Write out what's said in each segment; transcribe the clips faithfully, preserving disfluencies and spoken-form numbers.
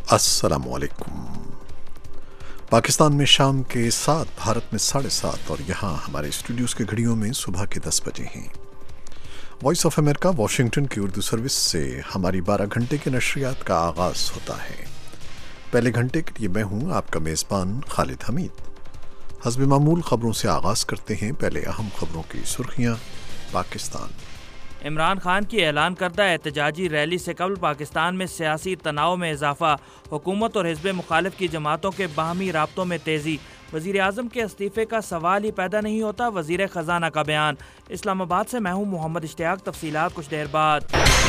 अस्सलाम वालेकुम। पाकिस्तान में शाम के सात, भारत में साढ़े सात और यहाँ हमारे स्टूडियोज़ के घड़ियों में सुबह के दस बजे हैं। वॉइस ऑफ अमेरिका वाशिंगटन की उर्दू सर्विस से हमारी बारह घंटे के नशरियात का आगाज़ होता है। पहले घंटे के लिए मैं हूँ आपका मेज़बान खालिद हमीद। हस्ब मामूल ख़बरों से आगाज़ करते हैं। पहले अहम ख़बरों की सुर्खियाँ। पाकिस्तान इमरान खान की ऐलान करदा एहतजाजी रैली से कबल पाकिस्तान में सियासी तनाव में इजाफा, हुकूमत और हिज़्ब मुखालिफ की जमातों के बाहमी राब्तों में तेज़ी, वज़ीर आज़म के इस्तीफ़े का सवाल ही पैदा नहीं होता, वज़ीर ख़जाना का बयान। इस्लामाबाद से मैं हूँ मोहम्मद इश्तियाक। तफसीलात कुछ देर बाद।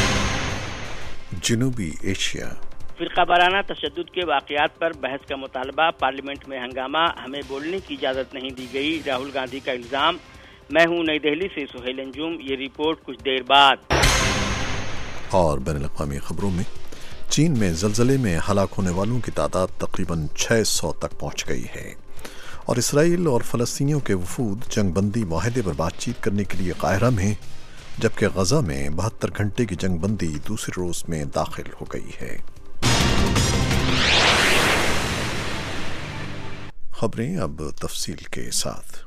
जनूबी एशिया फ़िरक़ा वाराना तशद्दुद के वाक़यात पर बहस का मुतालबा, पार्लियामेंट में हंगामा, हमें बोलने की इजाज़त नहीं दी गई, राहुल गांधी का इल्ज़ाम। मैं हूँ नई दिल्ली से सुहेल अंजुम। ये रिपोर्ट कुछ देर बाद। और बैनुल-अक़वामी खबरों में चीन में ज़लज़ले में हलाक होने वालों की तादाद तकरीबन छह सौ तक पहुँच गई है और इसराइल और फ़लस्तीनियों के वफूद जंगबंदी माहदे पर बातचीत करने के लिए काहिरा में, जबकि गज़ा में बहत्तर घंटे की जंगबंदी दूसरे रोज़ में दाखिल हो गई है। खबरें अब तफसील के साथ।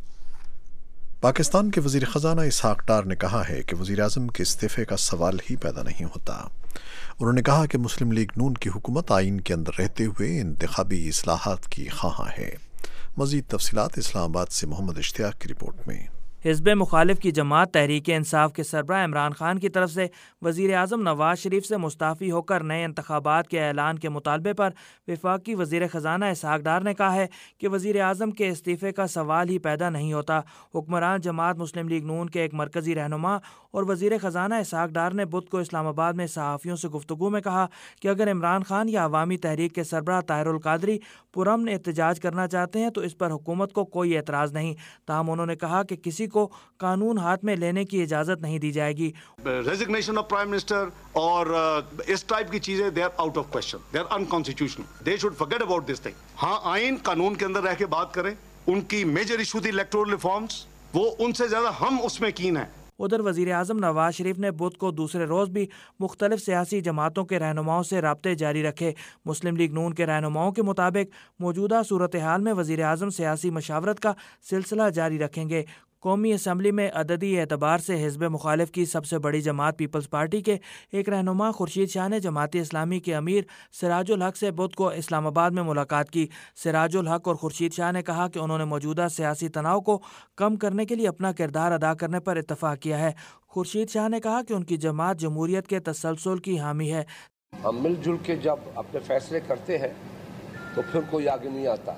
पाकिस्तान के वज़ीर ख़ज़ाना इसहाक़ डार ने कहा है कि वज़ीर आज़म के इस्तीफ़े का सवाल ही पैदा नहीं होता। उन्होंने कहा कि मुस्लिम लीग नून की हुकूमत आइन के अंदर रहते हुए इंतखाबी इस्लाहात की ख़्वाहां है। मज़ीद तफसीलात इस्लामाबाद से मोहम्मद इश्तियाक की रिपोर्ट में। हिज़्ब मुखालिफ की जमात तहरीक इंसाफ के सरबराह इमरान खान की तरफ से वज़ीर आज़म नवाज शरीफ से मुस्ताफ़ी होकर नए इंतखाबात के ऐलान के मुतालबे पर वफाकी वज़ीर ख़ज़ाना इसहाक़ डार ने कहा है कि वज़ीर आज़म के इस्तीफ़े का सवाल ही पैदा नहीं होता। हुक्मरान जमात मुस्लिम लीग नून के एक मरकज़ी रहनुमा और वज़ीर ख़ज़ाना इसहाक़ डार ने बुध को इस्लामाबाद में सहाफ़ियों से गुफ्तगू में कहा कि अगर इमरान खान या अवामी तहरीक के सरबराह ताहिरुल कादरी पुरअमन एहतजाज करना चाहते हैं तो इस पर हुकूमत को कोई एतराज़ नहीं। ताहम उन्होंने कहा कि किसी को कानून हाथ में लेने की इजाजत नहीं दी जाएगी। रेजिग्नेशन ऑफ प्राइम मिनिस्टर और uh, इस टाइप की चीजें they are out of question, they are unconstitutional, they should forget about this thing. हाँ, आइन कानून के अंदर रह के बात करें। उनकी मेजर इशू थी इलेक्टोरल रिफॉर्म्स, वो उनसे ज्यादा हम उसमें कीन हैं। उधर वज़ीर आज़म नवाज शरीफ ने बुध को दूसरे रोज़ भी मुख्तलिफ सियासी जमातों के रहनुमाओं से राब्ते जारी रखे। मुस्लिम लीग नून के रहनुमाओं के मुताबिक मौजूदा सूरत हाल में वज़ीर आज़म सियासी मशावरत का सिलसिला जारी रखेंगे। कौमी असम्बली में अददी एतबार से हिज़्ब मुखालिफ की सबसे बड़ी जमात पीपल्स पार्टी के एक रहनुमा खुर्शीद शाह ने जमात इस्लामी के अमीर सिराजुल हक से बुध को इस्लामाबाद में मुलाकात की। सिराजुल हक और खुर्शीद शाह ने कहा कि उन्होंने मौजूदा सियासी तनाव को कम करने के लिए अपना किरदार अदा करने पर इत्तफाक किया है। खुर्शीद शाह ने कहा कि उनकी जमात जमहूरियत के तसलसल की हामी है। हम मिलजुल के जब अपने फैसले करते हैं तो फिर कोई आगे नहीं आता।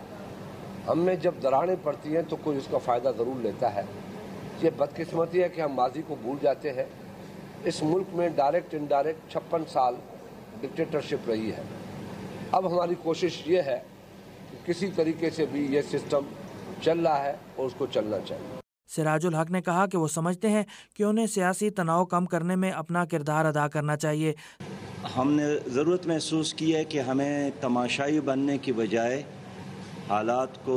हम में जब दरारें पड़ती हैं तो कोई उसका फ़ायदा ज़रूर लेता है। ये बदकिस्मती है कि हम माजी को भूल जाते हैं। इस मुल्क में डायरेक्ट इनडायरेक्ट छप्पन साल डिक्टेटरशिप रही है। अब हमारी कोशिश ये है कि किसी तरीके से भी ये सिस्टम चल रहा है और उसको चलना चाहिए। सिराजुल हक ने कहा कि वो समझते हैं कि उन्हें सियासी तनाव कम करने में अपना किरदार अदा करना चाहिए। हमने ज़रूरत महसूस की है कि हमें तमाशाई बनने की बजाय हालात को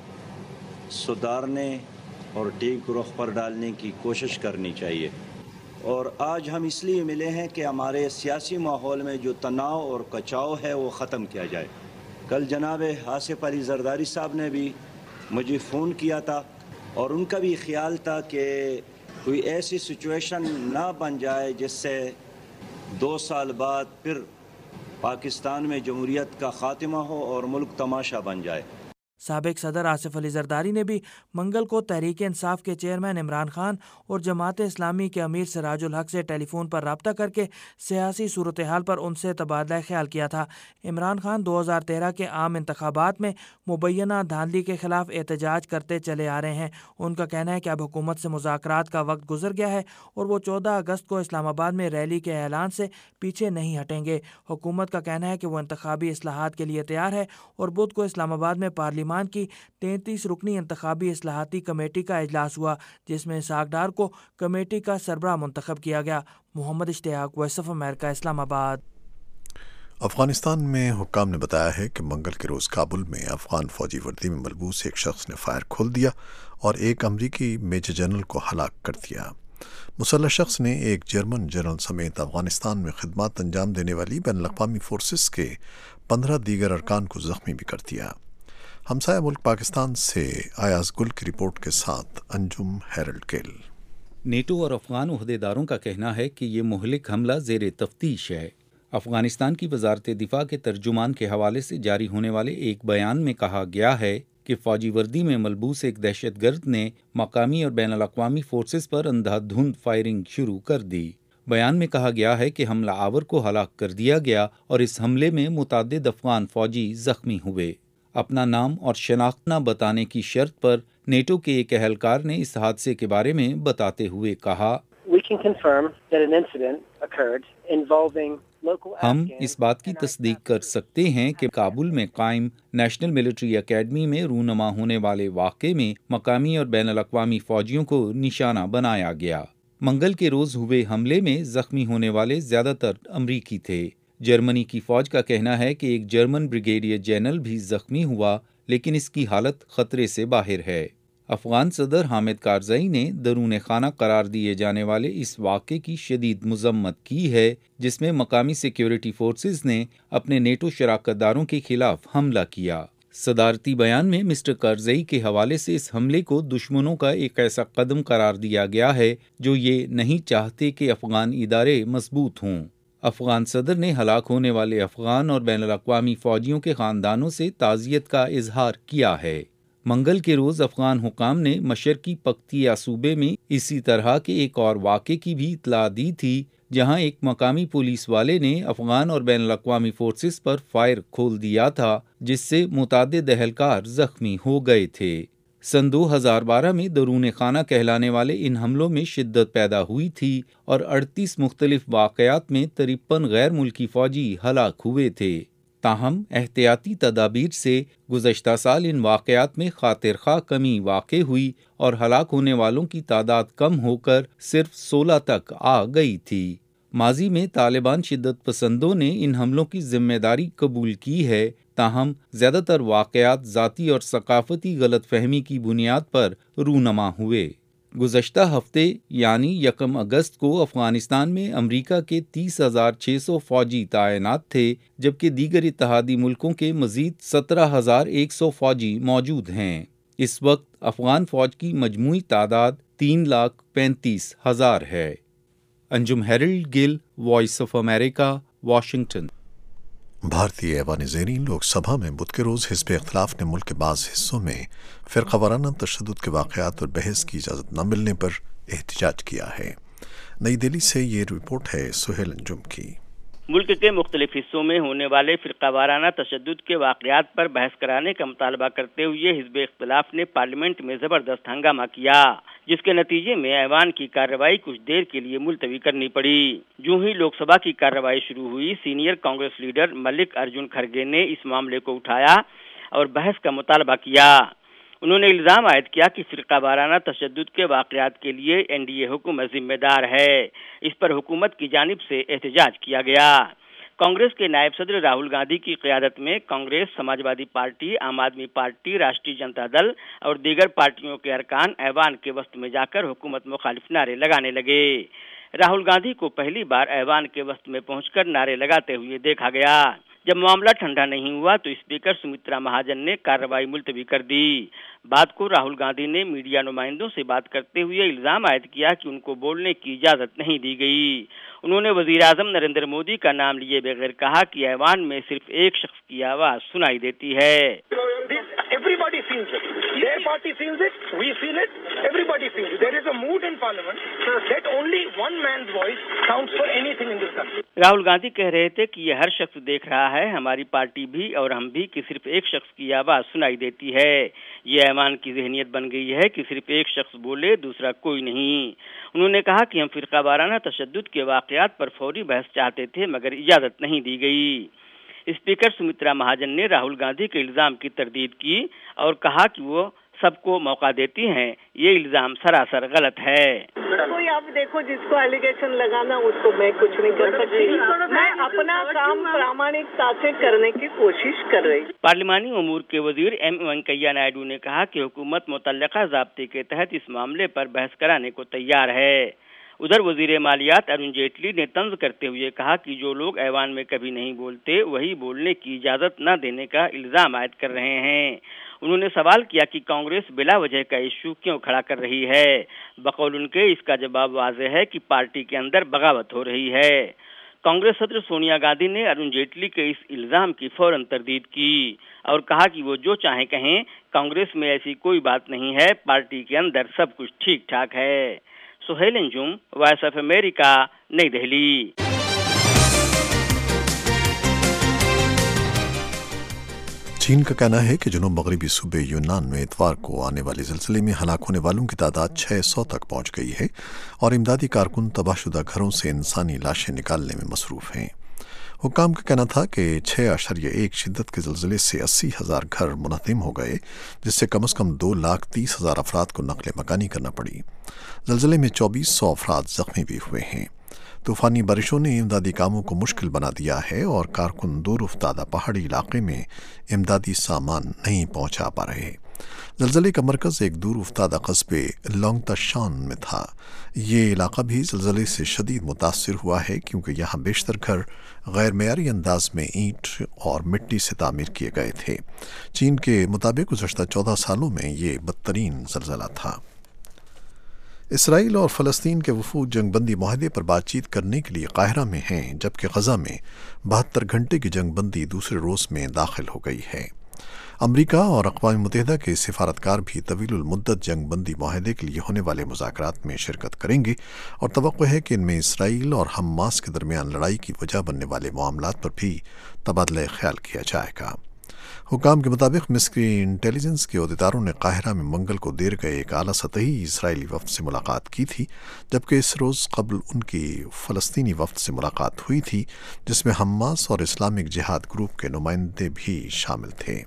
सुधारने और ठीक रुख पर डालने की कोशिश करनी चाहिए। और आज हम इसलिए मिले हैं कि हमारे सियासी माहौल में जो तनाव और कचाव है वो ख़त्म किया जाए। कल जनाब आसिफ अली जरदारी साहब ने भी मुझे फ़ोन किया था और उनका भी ख्याल था कि कोई ऐसी सिचुएशन ना बन जाए जिससे दो साल बाद फिर पाकिस्तान में जमहूरियत का ख़ात्मा हो और मुल्क तमाशा बन जाए। साबिक सदर आसिफ अली जरदारी ने भी मंगल को तहरीक इंसाफ के चेयरमैन इमरान खान और जमात इस्लामी के अमीर सिराजुल हक से टेलीफोन पर रब्ता करके सियासी सूरत हाल पर उनसे तबादला ख्याल किया था। इमरान खान दो हज़ार तेरह के आम इंतखाबात में मुबैना धांधली के खिलाफ एहतजाज करते चले आ रहे हैं। उनका कहना है कि अब हुकूमत से मुज़ाकरात का वक्त गुजर गया है और वो चौदह अगस्त को इस्लामाबाद में रैली के ऐलान से पीछे नहीं हटेंगे। हुकूमत का कहना है कि वो इंतखाबी इस्लाहात के लिए तैयार है और बुध को इस्लामाबाद में पार्लियामेंट की तैंतीस रुकनी इंतखाबी इस्लाहाती कमेटी का इजलास हुआ, जिसमें इसहाक़ डार को कमेटी का सरबराह मुंतखब किया गया। Mohammad Ishtiaq, voice of America, Islamabad. Afghanistan में हुक्काम ने बताया है कि मंगल के रोज़ काबुल में अफगान फौजी वर्दी में मलबूस एक शख्स ने फायर खोल दिया और एक अमरीकी मेजर जनरल को हलाक कर दिया। مسلح شخص نے ایک جرمن جنرل سمیت افغانستان میں خدمات انجام دینے والی بین الاقوامی فورسز کے پندرہ دیگر ارکان کو زخمی بھی کر دیا۔ ہمسایہ ملک پاکستان سے ایاز گل کی رپورٹ کے ساتھ انجم ہیرلڈ گل۔ نیٹو اور افغان عہدیداروں کا کہنا ہے کہ یہ مہلک حملہ زیر تفتیش ہے۔ افغانستان کی وزارت دفاع کے ترجمان کے حوالے سے جاری ہونے والے ایک بیان میں کہا گیا ہے کہ فوجی وردی میں ملبوس ایک دہشت گرد نے مقامی اور بین الاقوامی فورسز پر اندھا دھند فائرنگ شروع کر دی۔ بیان میں کہا گیا ہے کہ حملہ آور کو ہلاک کر دیا گیا اور اس حملے میں متعدد افغان فوجی زخمی ہوئے۔ اپنا نام اور شناخت نہ بتانے کی شرط پر نیٹو کے ایک اہلکار نے اس حادثے کے بارے میں بتاتے ہوئے کہا، ہم اس بات کی تصدیق کر سکتے ہیں کہ کابل میں قائم نیشنل ملٹری اکیڈمی میں رونما ہونے والے واقعے میں مقامی اور بین الاقوامی فوجیوں کو نشانہ بنایا گیا۔ منگل کے روز ہوئے حملے میں زخمی ہونے والے زیادہ تر امریکی تھے۔ جرمنی کی فوج کا کہنا ہے کہ ایک جرمن بریگیڈیئر جنرل بھی زخمی ہوا، لیکن اس کی حالت خطرے سے باہر ہے۔ افغان صدر حامد کارزئی نے درون خانہ قرار دیے جانے والے اس واقعے کی شدید مذمت کی ہے، جس میں مقامی سیکیورٹی فورسز نے اپنے نیٹو شراکت داروں کے خلاف حملہ کیا۔ صدارتی بیان میں مسٹر کارزئی کے حوالے سے اس حملے کو دشمنوں کا ایک ایسا قدم قرار دیا گیا ہے جو یہ نہیں چاہتے کہ افغان ادارے مضبوط ہوں۔ افغان صدر نے ہلاک ہونے والے افغان اور بین الاقوامی فوجیوں کے خاندانوں سے تعزیت کا اظہار کیا ہے۔ منگل کے روز افغان حکام نے مشرقی پختیا صوبے میں اسی طرح کے ایک اور واقعے کی بھی اطلاع دی تھی، جہاں ایک مقامی پولیس والے نے افغان اور بین الاقوامی فورسز پر فائر کھول دیا تھا، جس سے متعدد اہلکار زخمی ہو گئے تھے۔ سن دو ہزار بارہ میں درون خانہ کہلانے والے ان حملوں میں شدت پیدا ہوئی تھی اور اڑتیس مختلف واقعات میں ترپن غیر ملکی فوجی ہلاک ہوئے تھے۔ تاہم احتیاطی تدابیر سے گزشتہ سال ان واقعات میں خاطر خواہ کمی واقع ہوئی اور ہلاک ہونے والوں کی تعداد کم ہو کر صرف سولہ تک آ گئی تھی۔ ماضی میں طالبان شدت پسندوں نے ان حملوں کی ذمہ داری قبول کی ہے، تاہم زیادہ تر واقعات ذاتی اور ثقافتی غلط فہمی کی بنیاد پر رونما ہوئے۔ گزشتہ ہفتے یعنی یکم اگست کو افغانستان میں امریکہ کے تیس ہزار چھ سو فوجی تعینات تھے، جبکہ دیگر اتحادی ملکوں کے مزید سترہ ہزار ایک سو فوجی موجود ہیں۔ اس وقت افغان فوج کی مجموعی تعداد تین لاکھ پینتیس ہزار ہے۔ Anjum Harold Gill, voice of America, Washington. بھارتی ایوان زیرین لوک سبھا میں بدھ کے روز حزب اختلاف نے ملک کے بعض حصوں میں فرقہ وارانہ تشدد کے واقعات اور بحث کی اجازت نہ ملنے پر احتجاج کیا ہے۔ نئی دہلی سے یہ رپورٹ ہے سہیل انجم کی۔ ملک کے مختلف حصوں میں ہونے والے فرقہ وارانہ تشدد کے واقعات پر بحث کرانے کا مطالبہ کرتے ہوئے حزب اختلاف نے پارلیمنٹ میں زبردست ہنگامہ کیا، جس کے نتیجے میں ایوان کی کارروائی کچھ دیر کے لیے ملتوی کرنی پڑی۔ جو ہی لوک سبھا کی کارروائی شروع ہوئی، senior Congress leader Mallikarjun Kharge نے اس معاملے کو اٹھایا اور بحث کا مطالبہ کیا۔ انہوں نے الزام عائد کیا کہ فرقہ وارانہ تشدد کے واقعات کے لیے این ڈی اے حکومت ذمہ دار ہے۔ اس پر حکومت کی جانب سے احتجاج کیا گیا۔ کانگریس کے نائب صدر راہل گاندھی کی قیادت میں کانگریس، سماجوادی پارٹی، عام آدمی پارٹی، راشٹریہ جنتا دل اور دیگر پارٹیوں کے ارکان ایوان کے وسط میں جا کر حکومت مخالف نعرے لگانے لگے۔ راہل گاندھی کو پہلی بار ایوان کے وسط میں پہنچ کر نعرے لگاتے ہوئے دیکھا گیا۔ جب معاملہ ٹھنڈا نہیں ہوا تو اسپیکر سمترا مہاجن نے کارروائی ملتوی کر دی۔ بعد کو راہل گاندھی نے میڈیا نمائندوں سے بات کرتے ہوئے الزام عائد کیا کہ ان کو بولنے کی اجازت نہیں دی گئی۔ انہوں نے وزیر اعظم نریندر مودی کا نام لیے بغیر کہا کہ ایوان میں صرف ایک شخص کی آواز سنائی دیتی ہے۔ Everybody feels it. Their party feels it. We feel it. Everybody feels it. There is a mood in Parliament that only one man's voice counts for anything in this country. Rahul Gandhi کہہ رہے تھے کہ یہ ہر شخص دیکھ رہا ہے، ہماری پارٹی بھی اور ہم بھی، کہ صرف ایک شخص کی آواز سنائی دیتی ہے۔ یہ ایوان کی ذہنیت بن گئی ہے کہ صرف ایک شخص بولے، دوسرا کوئی نہیں۔ انہوں نے کہا کہ ہم فرقہ وارانہ تشدد کے واقعات پر فوری بحث چاہتے تھے مگر اجازت نہیں دی گئی۔ اسپیکر سمترا مہاجن نے راہل گاندھی کے الزام کی تردید کی اور کہا کہ وہ سب کو موقع دیتی ہیں، یہ الزام سراسر غلط ہے۔ کوئی آپ دیکھو جس کو ایلیگیشن لگانا اس کو میں کچھ نہیں کر سکتی، میں اپنا کام پرامانکتا سے کرنے کی کوشش کر رہی ہوں۔ پارلیمانی امور کے وزیر ایم وینکیا نائیڈو نے کہا کہ حکومت متعلقہ ضابطے کے تحت اس معاملے پر بحث کرانے کو تیار ہے۔ ادھر وزیر مالیات ارون جیٹلی نے طنز کرتے ہوئے کہا کہ جو لوگ ایوان میں کبھی نہیں بولتے وہی بولنے کی اجازت نہ دینے کا الزام عائد کر رہے ہیں۔ انہوں نے سوال کیا کہ کانگریس بلا وجہ کا ایشو کیوں کھڑا کر رہی ہے۔ بقول ان کے اس کا جواب واضح ہے کہ پارٹی کے اندر بغاوت ہو رہی ہے۔ کانگریس صدر سونیا گاندھی نے ارون جیٹلی کے اس الزام کی فوراً تردید کی اور کہا کہ وہ جو چاہیں کہیں، کانگریس میں ایسی کوئی بات نہیں ہے، پارٹی کے اندر سب کچھ ٹھیک ٹھاک ہے۔ Sohail Anjum, voice of America, Nai Delhi. چین کا کہنا ہے کہ جنوب مغربی صوبے یونان میں اتوار کو آنے والے زلزلے میں ہلاک ہونے والوں کی تعداد چھ سو تک پہنچ گئی ہے اور امدادی کارکن تباہ شدہ گھروں سے انسانی لاشیں نکالنے میں مصروف ہیں۔ حکام کا کہنا تھا کہ چھ اشاریہ ایک شدت کے زلزلے سے اسی ہزار گھر منہدم ہو گئے، جس سے کم از کم دو لاکھ تیس ہزار افراد کو نقل مکانی کرنا پڑی۔ زلزلے میں چوبیس سو افراد زخمی بھی ہوئے ہیں۔ طوفانی بارشوں نے امدادی کاموں کو مشکل بنا دیا ہے اور کارکن دور افتادہ پہاڑی علاقے میں امدادی سامان نہیں پہنچا پا رہے۔ زلزلے کا مرکز ایک دور افتادہ قصبے لونگتاشان میں تھا۔ یہ علاقہ بھی زلزلے سے شدید متاثر ہوا ہے کیونکہ یہاں بیشتر گھر غیر معیاری انداز میں اینٹ اور مٹی سے تعمیر کیے گئے تھے۔ چین کے مطابق گزشتہ چودہ سالوں میں یہ بدترین زلزلہ تھا۔ اسرائیل اور فلسطین کے وفود جنگ بندی معاہدے پر بات چیت کرنے کے لیے قاہرہ میں ہیں، جبکہ غزہ میں بہتر گھنٹے کی جنگ بندی دوسرے روز میں داخل ہو گئی ہے۔ امریکہ اور اقوام متحدہ کے سفارتکار بھی طویل المدت جنگ بندی معاہدے کے لیے ہونے والے مذاکرات میں شرکت کریں گے اور توقع ہے کہ ان میں اسرائیل اور حماس کے درمیان لڑائی کی وجہ بننے والے معاملات پر بھی تبادلہ خیال کیا جائے گا۔ حکام کے مطابق مصری انٹیلیجنس کے عہدیداروں نے قاہرہ میں منگل کو دیر گئے ایک اعلیٰ سطحی اسرائیلی وفد سے ملاقات کی تھی، جبکہ اس روز قبل ان کی فلسطینی وفد سے ملاقات ہوئی تھی جس میں حماس اور اسلامک جہاد گروپ کے نمائندے بھی شامل تھے۔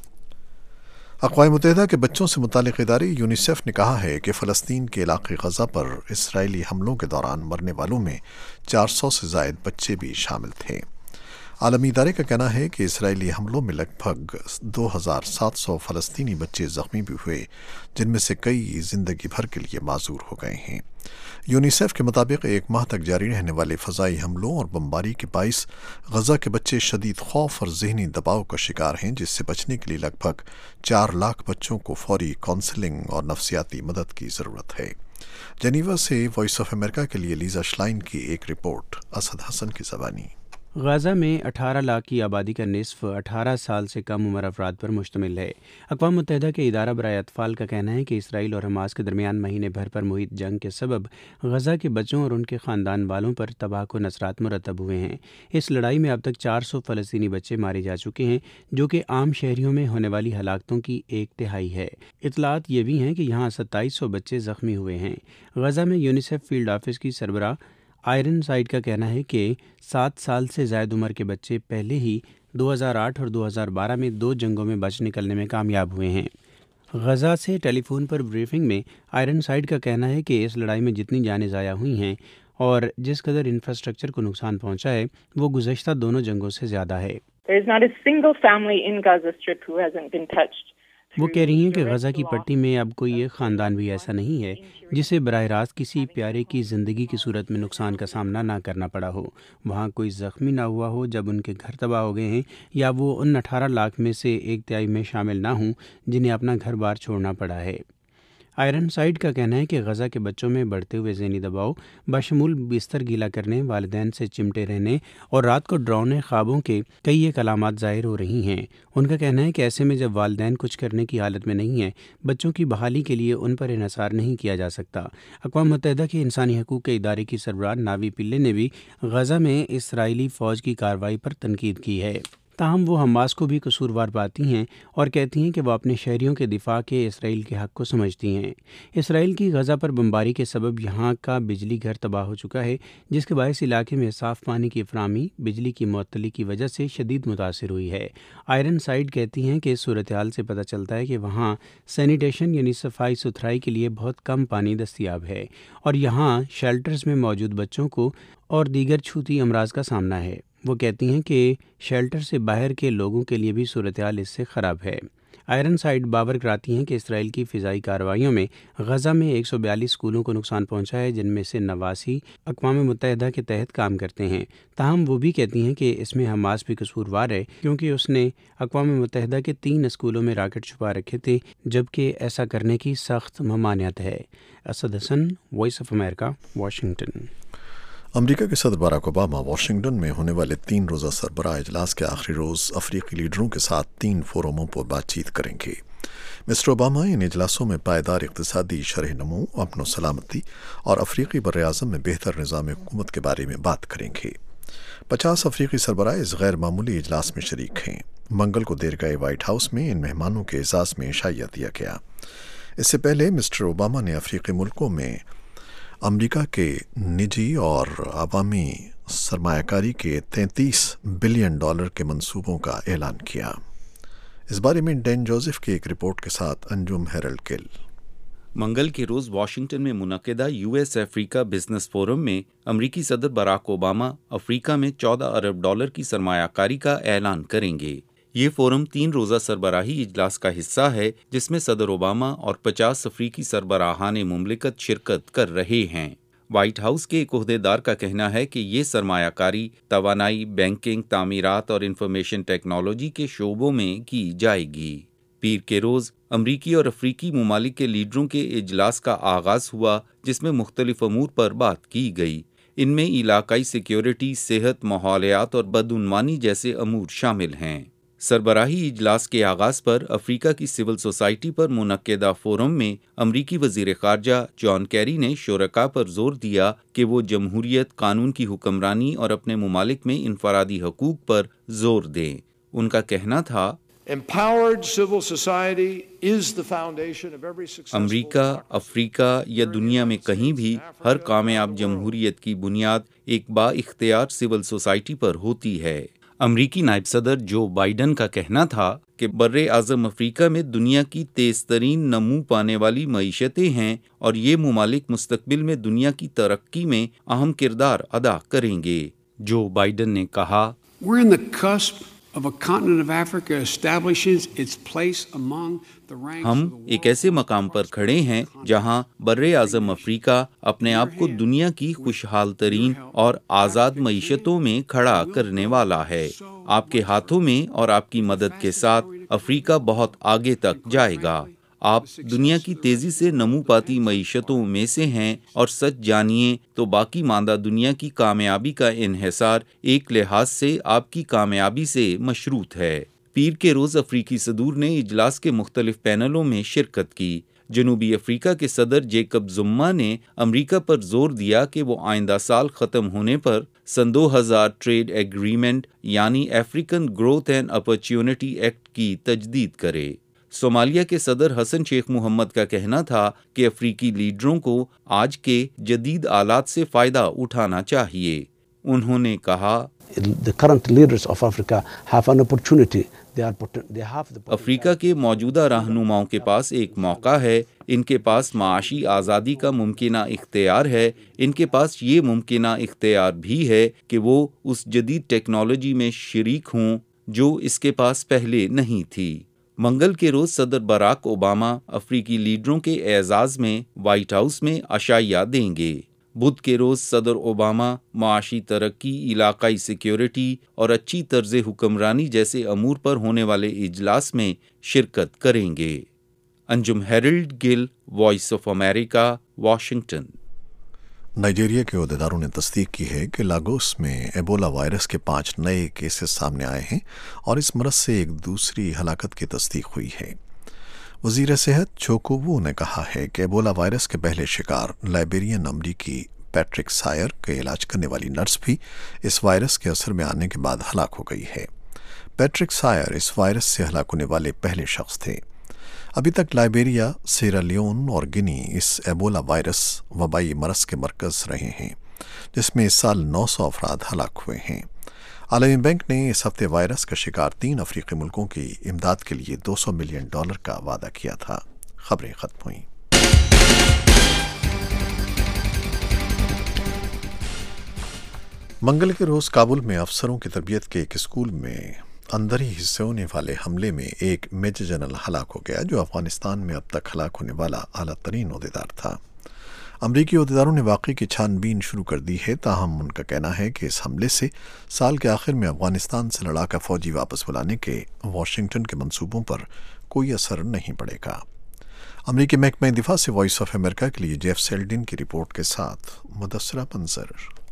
اقوام متحدہ کے بچوں سے متعلق ادارے یونیسیف نے کہا ہے کہ فلسطین کے علاقے غزہ پر اسرائیلی حملوں کے دوران مرنے والوں میں چار سو سے زائد بچے بھی شامل تھے۔ عالمی ادارے کا کہنا ہے کہ اسرائیلی حملوں میں لگ بھگ دو ہزار سات سو فلسطینی بچے زخمی بھی ہوئے، جن میں سے کئی زندگی بھر کے لیے معذور ہو گئے ہیں۔ یونیسیف کے مطابق ایک ماہ تک جاری رہنے والے فضائی حملوں اور بمباری کے باعث غزہ کے بچے شدید خوف اور ذہنی دباؤ کا شکار ہیں، جس سے بچنے کے لیے لگ بھگ چار لاکھ بچوں کو فوری کونسلنگ اور نفسیاتی مدد کی ضرورت ہے۔ جنیوا سے وائس آف امریکہ کے لیے لیزا شلائن کی ایک رپورٹ، اسد حسن کی زبانی۔ غزہ میں اٹھارہ لاکھ کی آبادی کا نصف اٹھارہ سال سے کم عمر افراد پر مشتمل ہے۔ اقوام متحدہ کے ادارہ برائے اطفال کا کہنا ہے کہ اسرائیل اور حماس کے درمیان مہینے بھر پر محیط جنگ کے سبب غزہ کے بچوں اور ان کے خاندان والوں پر تباہ کن اثرات مرتب ہوئے ہیں۔ اس لڑائی میں اب تک چار سو فلسطینی بچے مارے جا چکے ہیں، جو کہ عام شہریوں میں ہونے والی ہلاکتوں کی ایک تہائی ہے۔ اطلاعات یہ بھی ہیں کہ یہاں ستائیس سو بچے زخمی ہوئے ہیں۔ غزہ میں یونیسیف فیلڈ آفس کی سربراہ آئرن سائڈ کا کہنا ہے کہ سات سال سے زائد عمر کے بچے پہلے ہی دو ہزار آٹھ اور دو ہزار بارہ میں دو جنگوں میں بچ نکلنے میں کامیاب ہوئے ہیں۔ غزہ سے ٹیلی فون پر بریفنگ میں آئرن سائڈ کا کہنا ہے کہ اس لڑائی میں جتنی جانیں ضائع ہوئی ہیں اور جس قدر انفراسٹرکچر کو نقصان پہنچا ہے وہ گزشتہ دونوں جنگوں سے زیادہ ہے۔ وہ کہہ رہی ہیں کہ غزہ کی پٹی میں اب کوئی ایک خاندان بھی ایسا نہیں ہے جسے براہ راست کسی پیارے کی زندگی کی صورت میں نقصان کا سامنا نہ کرنا پڑا ہو۔ وہاں کوئی زخمی نہ ہوا ہو جب ان کے گھر تباہ ہو گئے ہیں، یا وہ ان اٹھارہ لاکھ میں سے ایک تہائی میں شامل نہ ہوں جنہیں اپنا گھر بار چھوڑنا پڑا ہے۔ آئرن سائڈ کا کہنا ہے کہ غزہ کے بچوں میں بڑھتے ہوئے ذہنی دباؤ بشمول بستر گیلا کرنے، والدین سے چمٹے رہنے اور رات کو ڈراؤنے خوابوں کے کئی ایک علامات ظاہر ہو رہی ہیں۔ ان کا کہنا ہے کہ ایسے میں جب والدین کچھ کرنے کی حالت میں نہیں ہیں، بچوں کی بحالی کے لیے ان پر انحصار نہیں کیا جا سکتا۔ اقوام متحدہ کے انسانی حقوق کے ادارے کی سربراہ ناوی پلے نے بھی غزہ میں اسرائیلی فوج کی کارروائی پر تنقید کی ہے۔ تاہم وہ حماس کو بھی قصوروار پاتی ہیں اور کہتی ہیں کہ وہ اپنے شہریوں کے دفاع کے اسرائیل کے حق کو سمجھتی ہیں۔ اسرائیل کی غزہ پر بمباری کے سبب یہاں کا بجلی گھر تباہ ہو چکا ہے، جس کے باعث علاقے میں صاف پانی کی فراہمی بجلی کی معطلی کی وجہ سے شدید متاثر ہوئی ہے۔ آئرن سائڈ کہتی ہیں کہ اس صورتحال سے پتہ چلتا ہے کہ وہاں سینیٹیشن یعنی صفائی ستھرائی کے لیے بہت کم پانی دستیاب ہے اور یہاں شیلٹرز میں موجود بچوں کو اور دیگر چھوتی امراض کا سامنا ہے۔ وہ کہتی ہیں کہ شیلٹر سے باہر کے لوگوں کے لیے بھی صورتحال اس سے خراب ہے۔ آئرن سائڈ باور کراتی ہیں کہ اسرائیل کی فضائی کارروائیوں میں غزہ میں ایک سو بیالیس اسکولوں کو نقصان پہنچا ہے، جن میں سے نواسی اقوام متحدہ کے تحت کام کرتے ہیں۔ تاہم وہ بھی کہتی ہیں کہ اس میں حماس بھی قصوروار ہے، کیونکہ اس نے اقوام متحدہ کے تین اسکولوں میں راکٹ چھپا رکھے تھے، جبکہ ایسا کرنے کی سخت ممانعت ہے۔ Asad Hasan, voice of America, Washington. امریکہ کے صدر باراک اوباما واشنگٹن میں ہونے والے تین روزہ سربراہ اجلاس کے آخری روز افریقی لیڈروں کے ساتھ تین فورموں پر بات چیت کریں گے۔ مسٹر اوباما ان اجلاسوں میں پائیدار اقتصادی شرح نمو، امن و سلامتی اور افریقی براعظم میں بہتر نظام حکومت کے بارے میں بات کریں گے۔ پچاس افریقی سربراہ اس غیر معمولی اجلاس میں شریک ہیں۔ منگل کو دیر گئے وائٹ ہاؤس میں ان مہمانوں کے اعزاز میں عشائیہ دیا گیا۔ اس سے پہلے مسٹر اوباما نے افریقی ملکوں میں امریکہ کے نجی اور عوامی سرمایہ کاری کے تینتیس بلین ڈالر کے منصوبوں کا اعلان کیا۔ اس بارے میں ڈین جوزف کی ایک رپورٹ کے ساتھ انجم ہیرلڈ گل۔ منگل کے روز واشنگٹن میں منعقدہ U S Africa business forum میں امریکی صدر باراک اوباما افریقہ میں چودہ ارب ڈالر کی سرمایہ کاری کا اعلان کریں گے۔ یہ فورم تین روزہ سربراہی اجلاس کا حصہ ہے، جس میں صدر اوباما اور پچاس افریقی سربراہان مملکت شرکت کر رہے ہیں۔ وائٹ ہاؤس کے ایک عہدیدار کا کہنا ہے کہ یہ سرمایہ کاری توانائی، بینکنگ، تعمیرات اور انفارمیشن ٹیکنالوجی کے شعبوں میں کی جائے گی۔ پیر کے روز امریکی اور افریقی ممالک کے لیڈروں کے اجلاس کا آغاز ہوا، جس میں مختلف امور پر بات کی گئی۔ ان میں علاقائی سیکیورٹی، صحت، ماحولیات اور بدعنوانی جیسے امور شامل ہیں۔ سربراہی اجلاس کے آغاز پر افریقہ کی سول سوسائٹی پر منعقدہ فورم میں امریکی وزیر خارجہ جان کیری نے شرکاء پر زور دیا کہ وہ جمہوریت، قانون کی حکمرانی اور اپنے ممالک میں انفرادی حقوق پر زور دیں۔ ان کا کہنا تھا، امریکہ، افریقہ یا دنیا میں کہیں بھی ہر کامیاب جمہوریت کی بنیاد ایک با اختیار سول سوسائٹی پر ہوتی ہے۔ امریکی نائب صدر جو بائیڈن کا کہنا تھا کہ بر اعظم افریقہ میں دنیا کی تیز ترین نمو پانے والی معیشتیں ہیں اور یہ ممالک مستقبل میں دنیا کی ترقی میں اہم کردار ادا کریں گے۔ جو بائیڈن نے کہا، ہم ایک ایسے مقام پر کھڑے ہیں جہاں بر اعظم افریقہ اپنے آپ کو دنیا کی خوشحال ترین اور آزاد معیشتوں میں کھڑا کرنے والا ہے۔ آپ کے ہاتھوں میں اور آپ کی مدد کے ساتھ افریقہ بہت آگے تک جائے گا۔ آپ دنیا کی تیزی سے نمو پاتی معیشتوں میں سے ہیں اور سچ جانیے تو باقی ماندہ دنیا کی کامیابی کا انحصار ایک لحاظ سے آپ کی کامیابی سے مشروط ہے۔ پیر کے روز افریقی صدور نے اجلاس کے مختلف پینلوں میں شرکت کی۔ جنوبی افریقہ کے صدر جیکب زما نے امریکہ پر زور دیا کہ وہ آئندہ سال ختم ہونے پر سن دو ہزار ٹریڈ ایگریمنٹ یعنی African growth and opportunity act کی تجدید کرے۔ صومالیہ کے صدر حسن شیخ محمد کا کہنا تھا کہ افریقی لیڈروں کو آج کے جدید آلات سے فائدہ اٹھانا چاہیے۔ انہوں نے کہا، افریقہ کے موجودہ رہنماؤں کے پاس ایک موقع ہے، ان کے پاس معاشی آزادی کا ممکنہ اختیار ہے، ان کے پاس یہ ممکنہ اختیار بھی ہے کہ وہ اس جدید ٹیکنالوجی میں شریک ہوں جو اس کے پاس پہلے نہیں تھی۔ منگل کے روز صدر باراک اوباما افریقی لیڈروں کے اعزاز میں وائٹ ہاؤس میں عشائیہ دیں گے۔ بدھ کے روز صدر اوباما معاشی ترقی، علاقائی سیکیورٹی اور اچھی طرز حکمرانی جیسے امور پر ہونے والے اجلاس میں شرکت کریں گے۔ Anjum Harold Gill, voice of America, Washington. Nigeria کے عہدیداروں نے تصدیق کی ہے کہ لاگوس میں ایبولا وائرس کے پانچ نئے کیسز سامنے آئے ہیں اور اس مرض سے ایک دوسری ہلاکت کی تصدیق ہوئی ہے۔ وزیر صحت چوکووو نے کہا ہے کہ ایبولا وائرس کے پہلے شکار لائبیرین امریکی پیٹرک سائر کے علاج کرنے والی نرس بھی اس وائرس کے اثر میں آنے کے بعد ہلاک ہو گئی ہے۔ پیٹرک سائر اس وائرس سے ہلاک ہونے والے پہلے شخص تھے۔ ابھی تک لائبیریا، سیرا لیون اور گنی اس ایبولا وائرس وبائی مرض کے مرکز رہے ہیں، جس میں اس سال نو سو افراد ہلاک ہوئے ہیں۔ عالمی بینک نے اس ہفتے وائرس کا شکار تین افریقی ملکوں کی امداد کے لیے دو سو ملین ڈالر کا وعدہ کیا تھا۔ خبریں ختم ہوئیں۔ منگل کے روز کابل میں افسروں کی تربیت کے ایک اسکول میں اندر ہی حصے ہونے والے حملے میں ایک میجر جنرل ہلاک ہو گیا جو افغانستان میں اب تک ہلاک ہونے والا اعلیٰ ترین عہدیدار تھا۔ امریکی عہدیداروں نے واقعے کی چھان بین شروع کر دی ہے، تاہم ان کا کہنا ہے کہ اس حملے سے سال کے آخر میں افغانستان سے لڑاکا فوجی واپس بلانے کے واشنگٹن کے منصوبوں پر کوئی اثر نہیں پڑے گا۔ امریکی محکمہ دفاع سے وائس آف امریکہ کے لیے جیف سیلڈن کی رپورٹ کے ساتھ مدثرہ منظر۔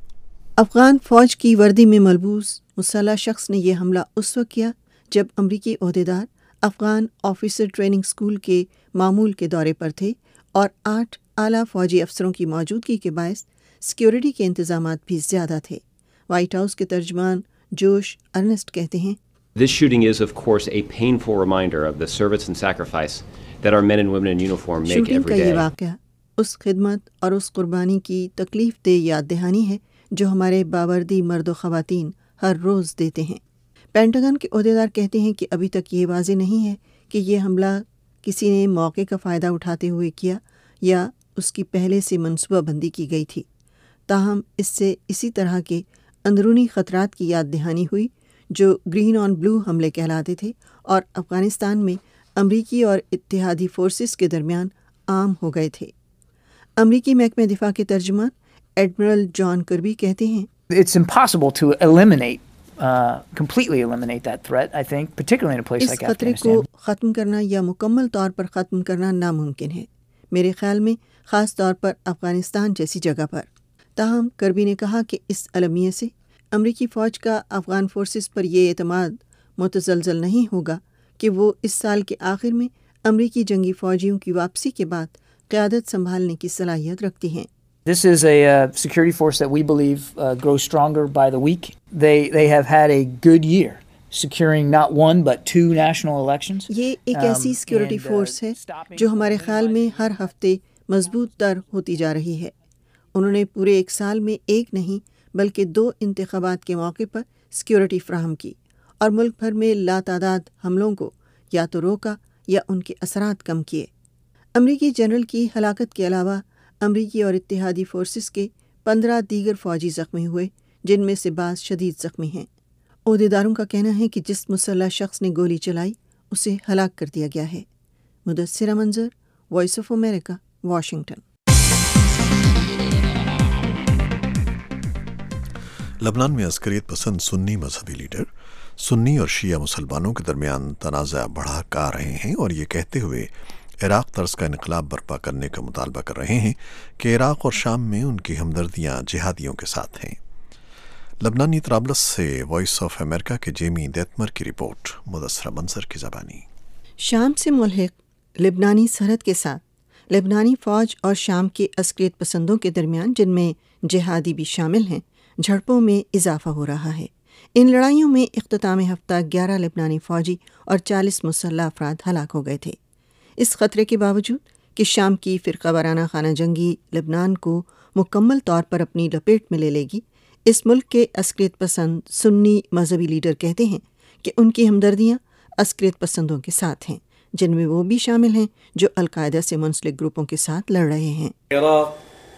افغان فوج کی وردی میں ملبوس مسلح شخص نے یہ حملہ اس وقت کیا جب امریکی عہدیدار افغان آفیسر ٹریننگ اسکول کے معمول کے دورے پر تھے اور آٹھ اعلیٰ فوجی افسروں کی موجودگی کے باعث سیکیورٹی کے انتظامات بھی زیادہ تھے۔ وائٹ ہاؤس کے ترجمان جوش ارنسٹ کہتے ہیں، This shooting is, of course, a painful reminder of the service and sacrifice that our men and women in uniform make shooting every کا یہ day. واقعہ اس خدمت اور اس قربانی کی تکلیف دہ یاد دہانی ہے جو ہمارے باوردی مرد و خواتین ہر روز دیتے ہیں۔ پینٹاگن کے عہدیدار کہتے ہیں کہ ابھی تک یہ واضح نہیں ہے کہ یہ حملہ کسی نے موقع کا فائدہ اٹھاتے ہوئے کیا یا اس کی پہلے سے منصوبہ بندی کی گئی تھی، تاہم اس سے اسی طرح کے اندرونی خطرات کی یاد دہانی ہوئی جو گرین آن بلو حملے کہلاتے تھے اور افغانستان میں امریکی اور اتحادی فورسز کے درمیان عام ہو گئے تھے۔ امریکی محکمہ دفاع کے ترجمان ایڈمرل جان کربی کہتے ہیں، It's impossible to eliminate, uh, completely eliminate that threat, I think, particularly in a place us like خطرے کو Afghanistan. ختم کرنا یا مکمل طور پر ختم کرنا ناممکن ہے، میرے خیال میں خاص طور پر افغانستان جیسی جگہ پر۔ تاہم کربی نے کہا کہ اس المیہ سے امریکی فوج کا افغان فورسز پر یہ اعتماد متزلزل نہیں ہوگا کہ وہ اس سال کے آخر میں امریکی جنگی فوجیوں کی واپسی کے بعد قیادت سنبھالنے کی صلاحیت رکھتی ہیں۔ This is a uh, security force that we believe uh, grows stronger by the week. They they have had a good year securing not one but two national elections. یہ ایک ایسی سیکیورٹی فورس ہے جو ہمارے خیال میں ہر ہفتے مضبوط تر ہوتی جا رہی ہے۔ انہوں نے پورے ایک سال میں ایک نہیں بلکہ دو انتخابات کے موقع پر سیکیورٹی فراہم کی اور ملک بھر میں لاتعداد حملوں کو یا تو روکا یا ان کے اثرات کم کیے۔ امریکی جنرل کی ہلاکت کے علاوہ امریکی اور اتحادی فورسز کے پندرہ دیگر فوجی زخمی ہوئے، جن میں سے بعض شدید زخمی ہیں۔ عہدیداروں کا کہنا ہے کہ جس مسلح شخص نے گولی چلائی اسے ہلاک کر دیا گیا ہے۔ مدثرہ Manzar, voice of America, Washington. لبنان میں عسکریت پسند سنی مذہبی لیڈر سنی اور شیعہ مسلمانوں کے درمیان تنازع بڑھا آ رہے ہیں اور یہ کہتے ہوئے عراق طرز کا انقلاب برپا کرنے کا مطالبہ کر رہے ہیں کہ عراق اور شام میں ان کی ہمدردیاں جہادیوں کے ساتھ ہیں۔ لبنانی طرابلس سے وائس آف امریکہ کے جیمی دیتمر کی رپورٹ، مدثرہ منظر کی زبانی۔ شام سے ملحق لبنانی سرحد کے ساتھ لبنانی فوج اور شام کے عسکریت پسندوں کے درمیان، جن میں جہادی بھی شامل ہیں، جھڑپوں میں اضافہ ہو رہا ہے۔ ان لڑائیوں میں اختتام ہفتہ گیارہ لبنانی فوجی اور چالیس مسلح افراد ہلاک ہو گئے تھے۔ اس خطرے کے باوجود کہ شام کی فرقہ وارانہ خانہ جنگی لبنان کو مکمل طور پر اپنی لپیٹ میں لے لے گی، اس ملک کے عسکریت پسند سنی مذہبی لیڈر کہتے ہیں کہ ان کی ہمدردیاں عسکریت پسندوں کے ساتھ ہیں، جن میں وہ بھی شامل ہیں جو القاعدہ سے منسلک گروپوں کے ساتھ لڑ رہے ہیں۔ عراق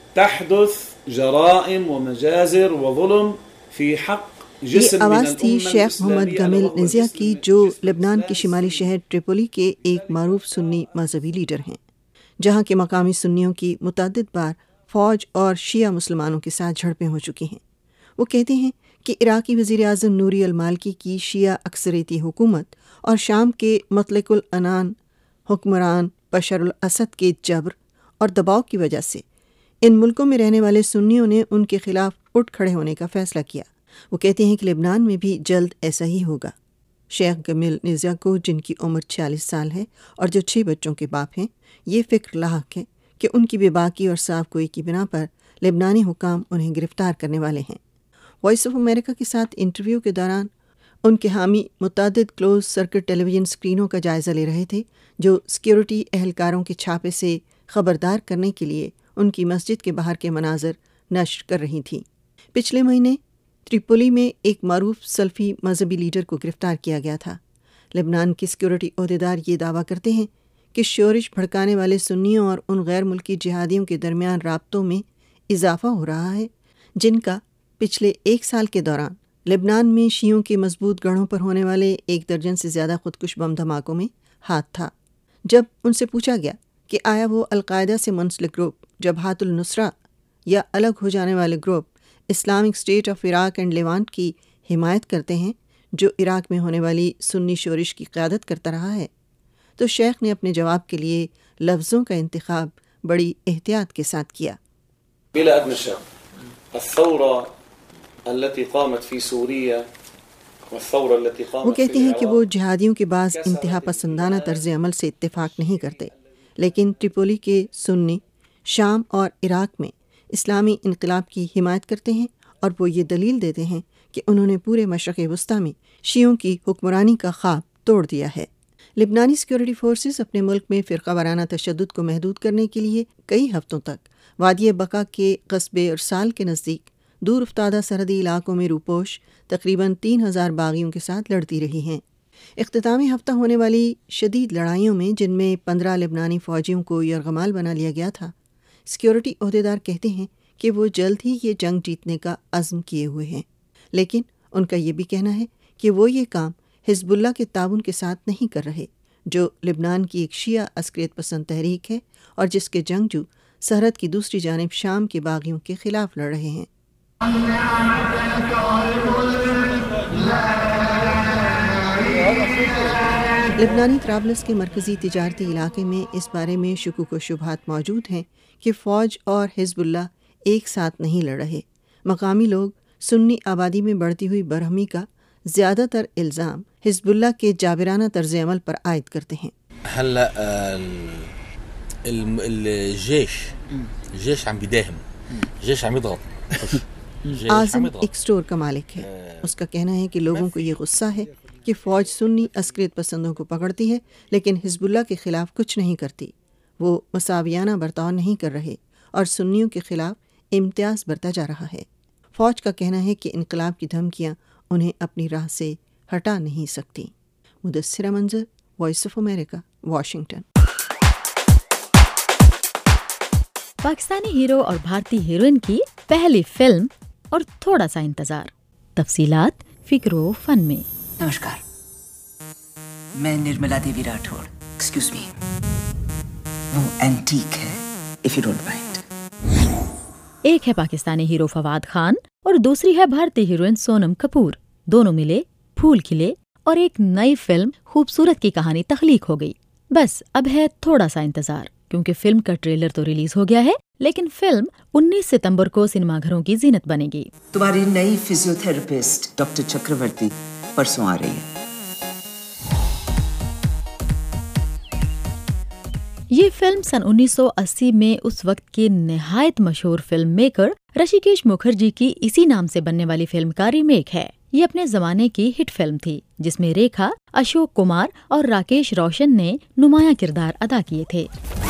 تحدث جرائم ومجازر وظلم فی حق یہ آواز تھی شیخ محمد گمیل نزیہ کی، جو لبنان کے شمالی شہر ٹریپولی کے ایک معروف سنی مذہبی لیڈر ہیں، جہاں کے مقامی سنیوں کی متعدد بار فوج اور شیعہ مسلمانوں کے ساتھ جھڑپیں ہو چکی ہیں۔ وہ کہتے ہیں کہ عراقی وزیر اعظم نوری المالکی کی شیعہ اکثریتی حکومت اور شام کے مطلق العنان حکمران بشار الاسد کے جبر اور دباؤ کی وجہ سے ان ملکوں میں رہنے والے سنیوں نے ان کے خلاف اٹھ کھڑے ہونے کا فیصلہ کیا۔ وہ کہتے ہیں کہ لبنان میں بھی جلد ایسا ہی ہوگا۔ شیخ گمیل نزیہ کو، جن کی عمر چھیالیس سال ہے اور جو چھ بچوں کے باپ ہیں، یہ فکر لاحق ہے کہ ان کی بے باکی اور صاف گوئی کی بنا پر لبنانی حکام انہیں گرفتار کرنے والے ہیں۔ وائس آف امریکہ کے ساتھ انٹرویو کے دوران ان کے حامی متعدد کلوز سرکٹ ٹیلی ویژن اسکرینوں کا جائزہ لے رہے تھے جو سیکیورٹی اہلکاروں کے چھاپے سے خبردار کرنے کے لیے ان کی مسجد کے باہر کے مناظر نشر کر رہی تھیں۔ پچھلے مہینے تریپولی میں ایک معروف سلفی مذہبی لیڈر کو گرفتار کیا گیا تھا۔ لبنان کے سیکیورٹی عہدیدار یہ دعویٰ کرتے ہیں کہ شورش بھڑکانے والے سنیوں اور ان غیر ملکی جہادیوں کے درمیان رابطوں میں اضافہ ہو رہا ہے جن کا پچھلے ایک سال کے دوران لبنان میں شیعوں کے مضبوط گڑھوں پر ہونے والے ایک درجن سے زیادہ خودکش بم دھماکوں میں ہاتھ تھا۔ جب ان سے پوچھا گیا کہ آیا وہ القاعدہ سے منسلک گروپ جبہات النصرہ یا الگ ہو جانے والے group Islamic State of Iraq and Levant کی حمایت کرتے ہیں جو عراق میں ہونے والی سنی شورش کی قیادت کرتا رہا ہے، تو شیخ نے اپنے جواب کے لیے لفظوں کا انتخاب بڑی احتیاط کے ساتھ کیا۔ بلا ادنى شك الثورة التي قامت في سوريا والثورة التي قامت وہ کہتے ہیں کہ في وہ جہادیوں کے بعض انتہا پسندانہ طرز عمل سے اتفاق نہیں کرتے، لیکن ٹریپولی کے سنی شام اور عراق میں اسلامی انقلاب کی حمایت کرتے ہیں، اور وہ یہ دلیل دیتے ہیں کہ انہوں نے پورے مشرق وسطیٰ میں شیعوں کی حکمرانی کا خواب توڑ دیا ہے۔ لبنانی سیکورٹی فورسز اپنے ملک میں فرقہ وارانہ تشدد کو محدود کرنے کے لیے کئی ہفتوں تک وادی بقا کے قصبے ارسال کے نزدیک دور افتادہ سرحدی علاقوں میں روپوش تقریباً تین ہزار باغیوں کے ساتھ لڑتی رہی ہیں۔ اختتامی ہفتہ ہونے والی شدید لڑائیوں میں، جن میں پندرہ لبنانی فوجیوں کو یرغمال بنا لیا گیا تھا، سیکورٹی عہدیدار کہتے ہیں کہ وہ جلد ہی یہ جنگ جیتنے کا عزم کیے ہوئے ہیں، لیکن ان کا یہ بھی کہنا ہے کہ وہ یہ کام حزب اللہ کے تعاون کے ساتھ نہیں کر رہے، جو لبنان کی ایک شیعہ عسکریت پسند تحریک ہے اور جس کے جنگجو سرحد کی دوسری جانب شام کے باغیوں کے خلاف لڑ رہے ہیں۔ لبنانی طرابلس کے مرکزی تجارتی علاقے میں اس بارے میں شکوک و شبہات موجود ہیں کہ فوج اور حزب اللہ ایک ساتھ نہیں لڑ رہے۔ مقامی لوگ سنی آبادی میں بڑھتی ہوئی برہمی کا زیادہ تر الزام حزب اللہ کے جابرانہ طرز عمل پر عائد کرتے ہیں۔ هلا الجيش الجيش عم بيداهم الجيش عم يضغط اعظم ایک اسٹور کا مالک ہے، اس کا کہنا ہے کہ لوگوں کو یہ غصہ ہے کہ فوج سنی عسکریت پسندوں کو پکڑتی ہے لیکن حزب اللہ کے خلاف کچھ نہیں کرتی، وہ مساویانہ برتاؤ نہیں کر رہے اور سنیوں کے خلاف امتیاز برتا جا رہا ہے۔ فوج کا کہنا ہے کہ انقلاب کی دھمکیاں انہیں اپنی راہ سے ہٹا نہیں سکتی۔ Mudassira Manzar, voice of America, Washington. پاکستانی ہیرو اور بھارتی ہیروئن کی پہلی فلم اور تھوڑا سا انتظار، تفصیلات فکر و فن میں۔ نمسکار، میں نرملا دیوی راٹھوڑ، ایکسکیوز می، وہ اینٹیک ہے، اف یو ڈونٹ مائنڈ۔ ایک ہے پاکستانی ہیرو فواد خان اور دوسری ہے بھارتی ہیروئن سونم کپور، دونوں ملے، پھول کھلے اور ایک نئی فلم خوبصورت کی کہانی تخلیق ہو گئی۔ بس اب ہے تھوڑا سا انتظار، کیونکہ فلم کا ٹریلر تو ریلیز ہو گیا ہے، لیکن فلم انیس ستمبر کو سنیما گھروں کی زینت بنے گی۔ تمہاری نئی فزیو تھراپسٹ ڈاکٹر چکرورتی پرسوں آ رہی ہے۔ یہ فلم سن انیس سو اسی میں اس وقت کے نہایت مشہور فلم میکر رشیکیش مکھرجی کی اسی نام سے بننے والی فلم کا ریمیک ہے۔ یہ اپنے زمانے کی ہٹ فلم تھی جس میں ریکھا، اشوک کمار اور راکیش روشن نے نمایاں کردار ادا کیے تھے۔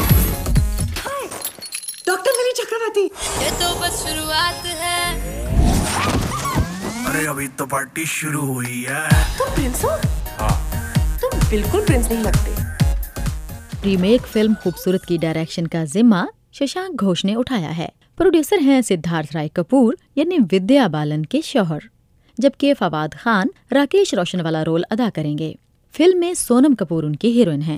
ڈاکٹر میری چکرورتی، یہ تو بس شروعات ہے، ارے ابھی تو پارٹی شروع ہوئی ہے۔ تم پرنس ہو؟ ہاں۔ تم بالکل پرنس نہیں لگتے۔ ریمیک فلم خوبصورت کی ڈائریکشن کا ذمہ ششانک گھوش نے اٹھایا ہے۔ پروڈیوسر ہیں سدھارتھ رائے کپور یعنی ودیا بالن کے شوہر، جبکہ فواد خان راکیش روشن والا رول ادا کریں گے۔ فلم میں سونم کپور ان کی ہیروئن ہیں۔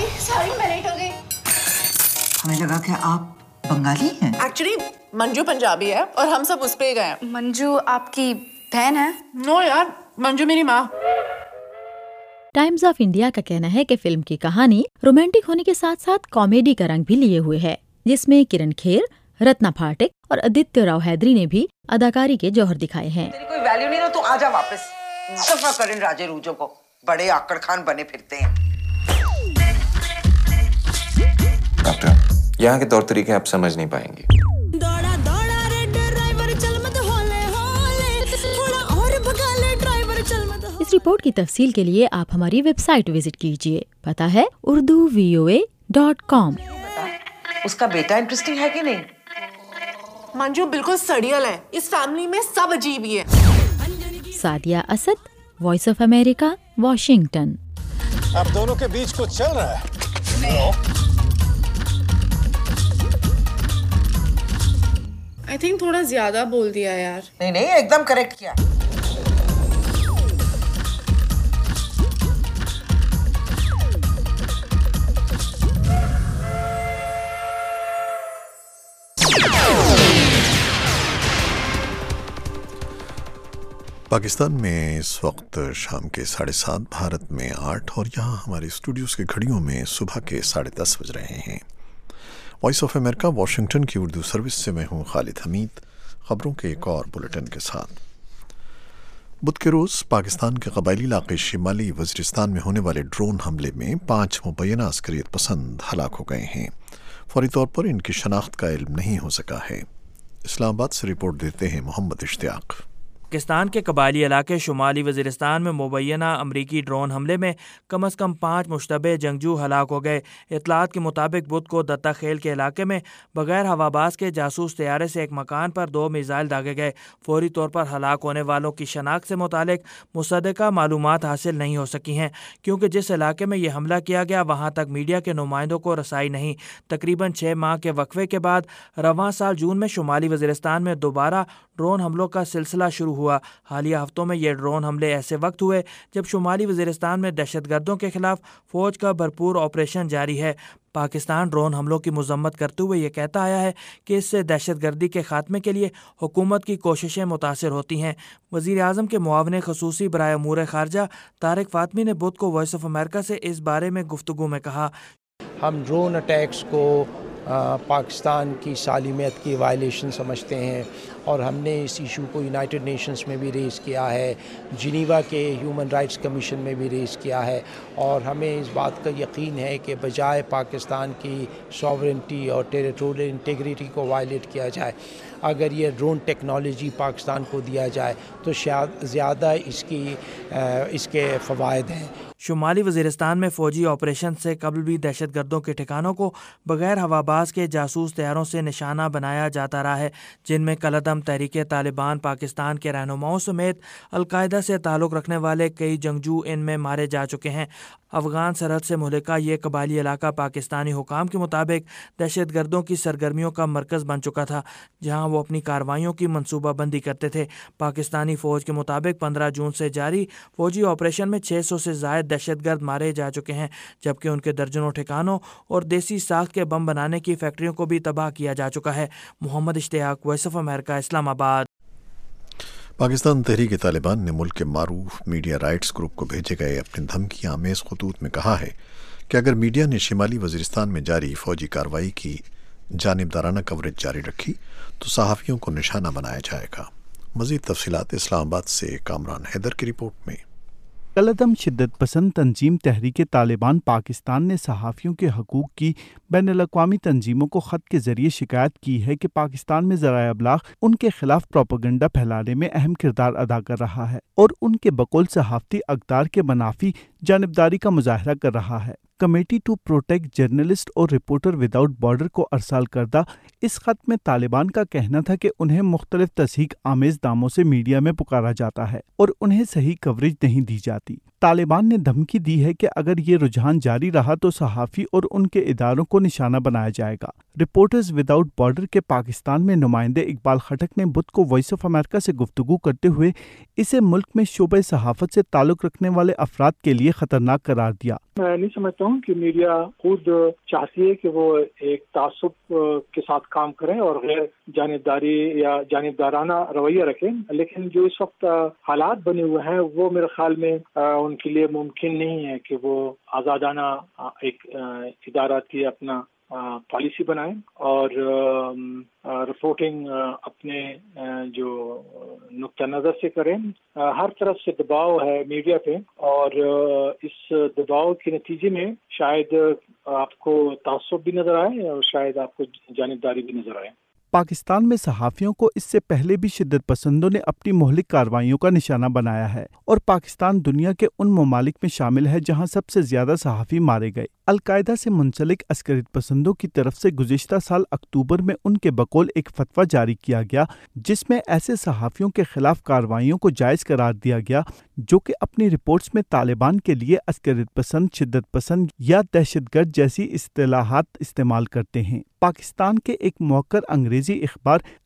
ہمیں لگا کہ آپ بنگالی ہیں۔ ایکچولی منجو پنجابی ہے اور ہم سب اس پہ گئے۔ منجو آپ کی بہن ہے؟ نو یار، منجو میری ماں۔ ٹائمز آف انڈیا کا کہنا ہے کہ فلم کی کہانی رومانٹک ہونے کے ساتھ ساتھ کامیڈی کا رنگ بھی لیے ہوئے ہے، جس میں کرن کھیر، رتنا پھاٹک اور آدتیہ راؤ حیدری نے بھی اداکاری کے جوہر دکھائے ہیں۔ تیری کوئی ویلیو نہیں تو آ جا واپس، دفع کرن راجے روجو کو، بڑے آکڑ خان بنے پھرتے ہیں۔ ڈاکٹر، یہاں کے طور طریقے آپ سمجھ نہیں پائیں گے۔ اس رپورٹ کی تفصیل کے لیے آپ ہماری ویب سائٹ وزٹ کیجیے، پتہ ہے اردو وی او اے ڈاٹ کام۔ اس کا بیٹا انٹرسٹنگ ہے کہ نہیں؟ منجو بالکل سڑیل ہے، اس فیملی میں سب عجیب ہی ہے۔ Sadia Asad, voice of America, Washington. آپ دونوں کے بیچ کچھ چل رہا ہے؟ آئی تھنک تھوڑا زیادہ بول دیا یار۔ نہیں نہیں، ایک دم کریکٹ کیا۔ پاکستان میں اس وقت شام کے ساڑھے سات، بھارت میں آٹھ، اور یہاں ہمارے اسٹوڈیوز کے گھڑیوں میں صبح کے ساڑھے دس بج رہے ہیں۔ وائس آف امریکہ واشنگٹن کی اردو سروس سے میں ہوں خالد حمید، خبروں کے ایک اور بلیٹن کے ساتھ۔ بدھ کے روز پاکستان کے قبائلی علاقے شمالی وزیرستان میں ہونے والے ڈرون حملے میں پانچ مبینہ عسکریت پسند ہلاک ہو گئے ہیں۔ فوری طور پر ان کی شناخت کا علم نہیں ہو سکا ہے۔ اسلام آباد سے رپورٹ دیتے ہیں محمد اشتیاق۔ پاکستان کے قبائلی علاقے شمالی وزیرستان میں مبینہ امریکی ڈرون حملے میں کم از کم پانچ مشتبہ جنگجو ہلاک ہو گئے۔ اطلاعات کے مطابق بدھ کو دتا خیل کے علاقے میں بغیر ہواباز کے جاسوس طیارے سے ایک مکان پر دو میزائل داغے گئے۔ فوری طور پر ہلاک ہونے والوں کی شناخت سے متعلق مصدقہ معلومات حاصل نہیں ہو سکی ہیں، کیونکہ جس علاقے میں یہ حملہ کیا گیا وہاں تک میڈیا کے نمائندوں کو رسائی نہیں۔ تقریباً چھ ماہ کے وقفے کے بعد رواں سال جون میں شمالی وزیرستان میں دوبارہ ڈرون حملوں کا سلسلہ شروع ہوا۔ حالیہ ہفتوں میں یہ ڈرون حملے ایسے وقت ہوئے جب شمالی وزیرستان میں دہشت گردوں کے خلاف فوج کا بھرپور آپریشن جاری ہے۔ پاکستان ڈرون حملوں کی مذمت کرتے ہوئے یہ کہتا آیا ہے کہ اس سے دہشت گردی کے خاتمے کے لیے حکومت کی کوششیں متاثر ہوتی ہیں۔ وزیر اعظم کے معاون خصوصی برائے امور خارجہ طارق فاطمی نے بدھ کو وائس آف امریکہ سے اس بارے میں گفتگو میں کہا، ہم ڈرون اٹیکس کو پاکستان کی سالمیت کی وائلیشن سمجھتے ہیں، اور ہم نے اس ایشو کو یونائٹڈ نیشنز میں بھی ریز کیا ہے، جنیوا کے ہیومن رائٹس کمیشن میں بھی ریز کیا ہے، اور ہمیں اس بات کا یقین ہے کہ بجائے پاکستان کی ساورنٹی اور ٹیریٹوریل انٹیگریٹی کو وائلیٹ کیا جائے، اگر یہ ڈرون ٹیکنالوجی پاکستان کو دیا جائے تو شاید زیادہ اس کی اس کے فوائد ہیں۔ شمالی وزیرستان میں فوجی آپریشن سے قبل بھی دہشت گردوں کے ٹھکانوں کو بغیر ہواباز کے جاسوس طیاروں سے نشانہ بنایا جاتا رہا ہے، جن میں کالعدم تحریک طالبان پاکستان کے رہنماؤں سمیت القاعدہ سے تعلق رکھنے والے کئی جنگجو ان میں مارے جا چکے ہیں۔ افغان سرحد سے ملحقہ یہ قبائلی علاقہ پاکستانی حکام کے مطابق دہشت گردوں کی سرگرمیوں کا مرکز بن چکا تھا، جہاں وہ اپنی کارروائیوں کی منصوبہ بندی کرتے تھے۔ پاکستانی فوج کے مطابق پندرہ جون سے جاری فوجی آپریشن میں چھ سو سے زائد دہشت گرد مارے جا چکے ہیں، جبکہ ان کے درجنوں ٹھکانوں اور دیسی ساخت کے بم بنانے کی فیکٹریوں کو بھی تباہ کیا جا چکا ہے۔ محمد اشتیاق، وائس آف امریکہ، اسلام آباد۔ پاکستان تحریک طالبان نے ملک کے معروف میڈیا رائٹس گروپ کو بھیجے گئے اپنے دھمکی آمیز خطوط میں کہا ہے کہ اگر میڈیا نے شمالی وزیرستان میں جاری فوجی کارروائی کی جانبدارانہ کوریج جاری رکھی تو صحافیوں کو نشانہ بنایا جائے گا۔ مزید تفصیلات اسلام آباد سے کامران حیدر کی رپورٹ میں۔ کالعدم شدت پسند تنظیم تحریک طالبان پاکستان نے صحافیوں کے حقوق کی بین الاقوامی تنظیموں کو خط کے ذریعے شکایت کی ہے کہ پاکستان میں ذرائع ابلاغ ان کے خلاف پروپیگنڈا پھیلانے میں اہم کردار ادا کر رہا ہے اور ان کے بقول صحافتی اقدار کے منافی جانبداری کا مظاہرہ کر رہا ہے۔ کمیٹی ٹو پروٹیکٹ جرنلسٹ اور رپورٹر وداؤٹ بارڈر کو ارسال کردہ اس خط میں طالبان کا کہنا تھا کہ انہیں مختلف تضحیک آمیز ناموں سے میڈیا میں پکارا جاتا ہے اور انہیں صحیح کوریج نہیں دی جاتی۔ طالبان نے دھمکی دی ہے کہ اگر یہ رجحان جاری رہا تو صحافی اور ان کے اداروں کو نشانہ بنایا جائے گا۔ رپورٹرز وداؤٹ بارڈر کے پاکستان میں نمائندے اقبال خٹک نے بدھ کو وائس آف امریکہ سے گفتگو کرتے ہوئے اسے ملک میں شعبہ صحافت سے تعلق رکھنے والے افراد کے لیے خطرناک قرار دیا۔ میں نہیں سمجھتا ہوں کہ میڈیا خود چاہتی ہے کہ وہ ایک تعصب کے ساتھ کام کریں اور غیر جانبداری یا جانبدارانہ رویہ رکھیں، لیکن جو اس وقت حالات بنے ہوئے ہیں وہ میرے خیال میں ان کے لیے ممکن نہیں ہے کہ وہ آزادانہ ایک اداراتی اپنا پالیسی بنائیں اور رپورٹنگ اپنے جو نقطہ نظر سے کریں۔ ہر طرف سے دباؤ ہے میڈیا پہ اور اس دباؤ کے نتیجے میں شاید آپ کو تعصب بھی نظر آئے اور شاید آپ کو جانبداری بھی نظر آئے۔ پاکستان میں صحافیوں کو اس سے پہلے بھی شدت پسندوں نے اپنی مہلک کارروائیوں کا نشانہ بنایا ہے اور پاکستان دنیا کے ان ممالک میں شامل ہے جہاں سب سے زیادہ صحافی مارے گئے۔ القاعدہ سے منسلک عسکریت پسندوں کی طرف سے گزشتہ سال اکتوبر میں ان کے بقول ایک فتویٰ جاری کیا گیا جس میں ایسے صحافیوں کے خلاف کارروائیوں کو جائز قرار دیا گیا جو کہ اپنی رپورٹس میں طالبان کے لیے عسکریت پسند، شدت پسند یا دہشت گرد جیسی اصطلاحات استعمال کرتے ہیں۔ پاکستان کے ایک موقر انگریزی اخبار